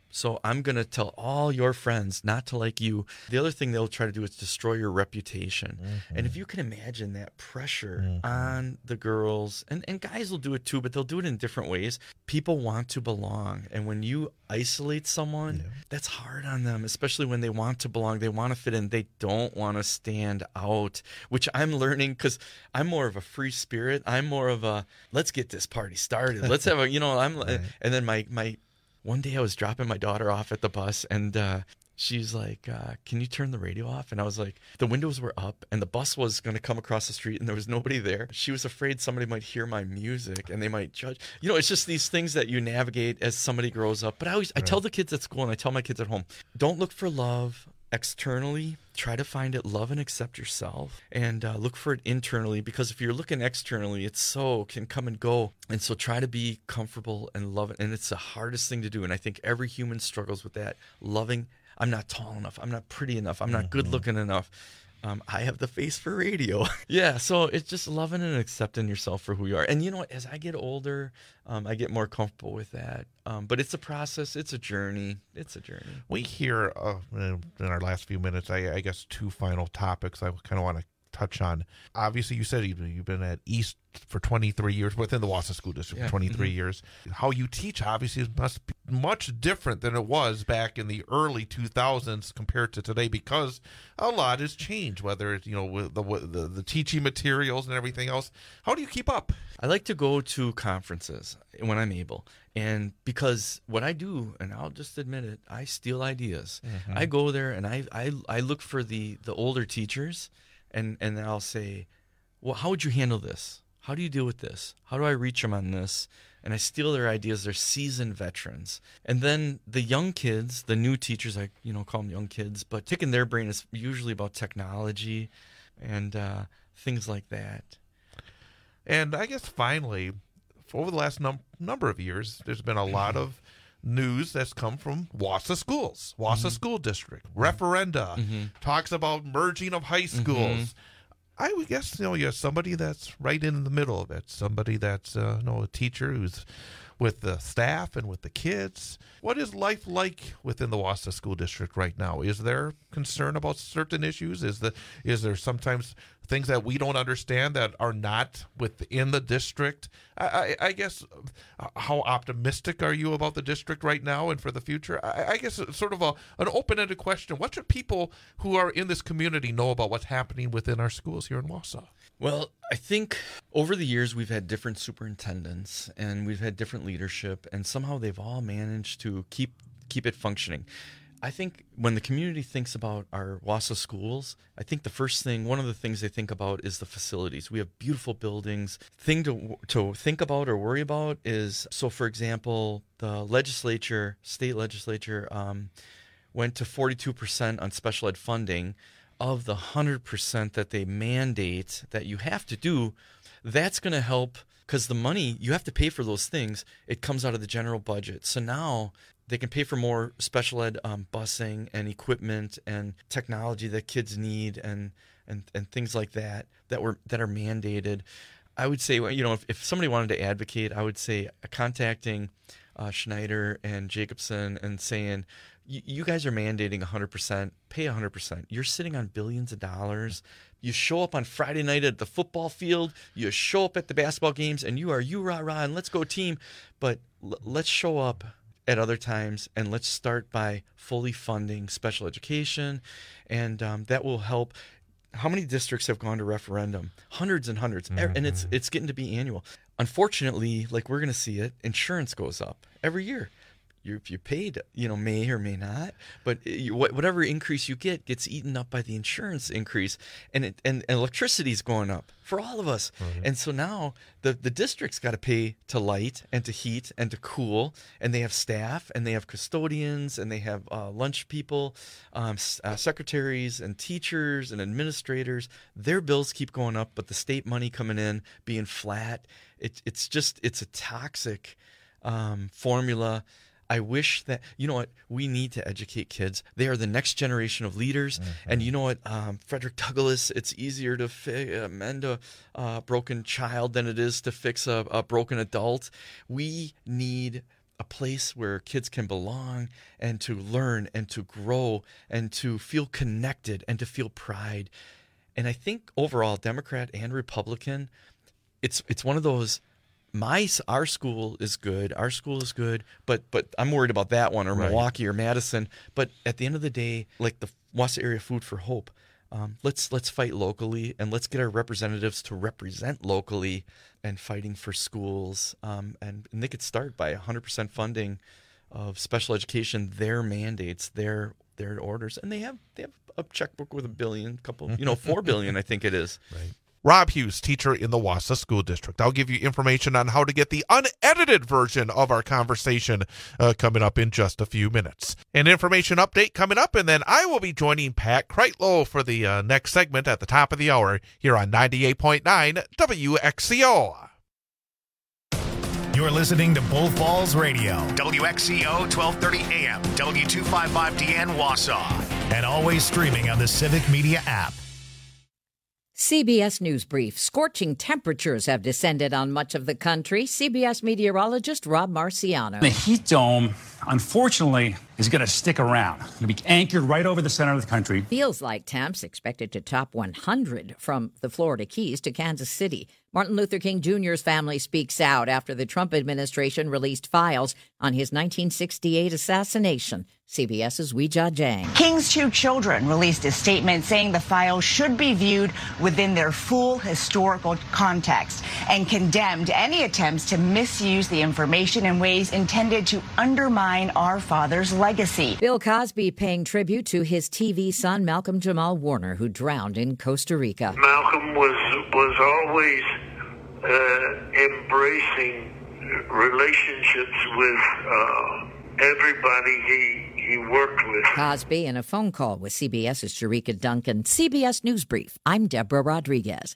So I'm going to tell all your friends not to like you. The other thing they'll try to do is destroy your reputation. And if you can imagine that pressure on the girls, and guys will do it too, but they'll do it in different ways. People want to belong. And when you isolate someone, that's hard on them, especially when they want to belong. They want to fit in. They don't want to stand out, which I'm learning because I'm more of a free spirit. I'm more of a, let's get this party started. Let's have a, and then my one day I was dropping my daughter off at the bus, and she's like, can you turn the radio off? And I was like, the windows were up, and the bus was going to come across the street, and there was nobody there. She was afraid somebody might hear my music, and they might judge. It's just these things that you navigate as somebody grows up. But I tell the kids at school, and I tell my kids at home, don't look for love externally. Try to find it, love and accept yourself, and look for it internally, because if you're looking externally, it can come and go. And so try to be comfortable and love it. And it's the hardest thing to do. And I think every human struggles with that. Loving, I'm not tall enough. I'm not pretty enough. I'm not good looking enough. I have the face for radio. Yeah, so it's just loving and accepting yourself for who you are. And as I get older, I get more comfortable with that. But it's a process. It's a journey. We hear in our last few minutes, I guess, two final topics I kind of want to touch on. Obviously, you said you've been at East for 23 years, within the Wausau School District for 23 years. How you teach, obviously, must be much different than it was back in the early 2000s compared to today, because a lot has changed, whether it's, with the teaching materials and everything else. How do you keep up? I like to go to conferences when I'm able. And because what I do, and I'll just admit it, I steal ideas. I go there and I look for the older teachers, and I'll say, well, how would you handle this? How do you deal with this? How do I reach them on this? And I steal their ideas. They're seasoned veterans. And then the young kids, the new teachers, I call them young kids, but picking their brain is usually about technology and things like that. And I guess finally, over the last number of years, there's been a lot of news that's come from Wausau schools, Wausau School District, referenda, talks about merging of high schools. I would guess, you're somebody that's right in the middle of it, somebody that's, a teacher who's with the staff and with the kids. What is life like within the Wausau School District right now? Is there concern about certain issues? Is there sometimes things that we don't understand that are not within the district? I guess, how optimistic are you about the district right now and for the future? I guess it's sort of an open-ended question. What should people who are in this community know about what's happening within our schools here in Wausau? Well, I think over the years we've had different superintendents and we've had different leadership, and somehow they've all managed to keep it functioning. I think when the community thinks about our Wausau schools, I think one of the things they think about is the facilities. We have beautiful buildings. Thing to think about or worry about is, so for example, the state legislature went to 42% on special ed funding. Of the 100% that they mandate that you have to do, that's going to help, because the money, you have to pay for those things. It comes out of the general budget. So now they can pay for more special ed busing and equipment and technology that kids need and things like that are mandated. I would say, if somebody wanted to advocate, I would say contacting Schneider and Jacobson and saying, you guys are mandating 100%, pay 100%. You're sitting on billions of dollars. You show up on Friday night at the football field. You show up at the basketball games, and you rah-rah, and let's go team. But let's show up at other times, and let's start by fully funding special education, and that will help. How many districts have gone to referendum? Hundreds and hundreds, and it's getting to be annual. Unfortunately, like we're going to see it, insurance goes up every year. You paid, may or may not, but whatever increase you get gets eaten up by the insurance increase, and electricity is going up for all of us. And so now the district's got to pay to light and to heat and to cool, and they have staff and they have custodians and they have lunch people, secretaries and teachers and administrators. Their bills keep going up, but the state money coming in being flat. It's a toxic formula. I wish that, we need to educate kids. They are the next generation of leaders. And you know what, Frederick Douglass, it's easier to mend a broken child than it is to fix a broken adult. We need a place where kids can belong and to learn and to grow and to feel connected and to feel pride. And I think overall, Democrat and Republican, it's one of those. Our school is good. Our school is good, but I'm worried about that one or right. Milwaukee or Madison. But at the end of the day, like the Wausau Area Food for Hope, let's fight locally and let's get our representatives to represent locally and fighting for schools. And they could start by 100% funding of special education, their mandates, their orders, and they have a checkbook with $1 billion, $4 billion, I think it is. Right. Rob Hughes, teacher in the Wausau School District. I'll give you information on how to get the unedited version of our conversation coming up in just a few minutes. An information update coming up, and then I will be joining Pat Kreitlow for the next segment at the top of the hour here on 98.9 WXCO. You're listening to Bull Falls Radio, WXCO 1230 AM, W255DN Wausau, and always streaming on the Civic Media app. CBS News Brief. Scorching temperatures have descended on much of the country. CBS meteorologist Rob Marciano. The heat dome, unfortunately, is going to stick around. It's going to be anchored right over the center of the country. Feels like temps expected to top 100 from the Florida Keys to Kansas City. Martin Luther King Jr.'s family speaks out after the Trump administration released files on his 1968 assassination. CBS's Weijia Jiang. King's 2 children released a statement saying the files should be viewed within their full historical context and condemned any attempts to misuse the information in ways intended to undermine our father's legacy. Bill Cosby paying tribute to his TV son, Malcolm Jamal Warner, who drowned in Costa Rica. Malcolm was always embracing relationships with everybody he worked with. Cosby in a phone call with CBS's Sharika Duncan. CBS News Brief. I'm Deborah Rodriguez.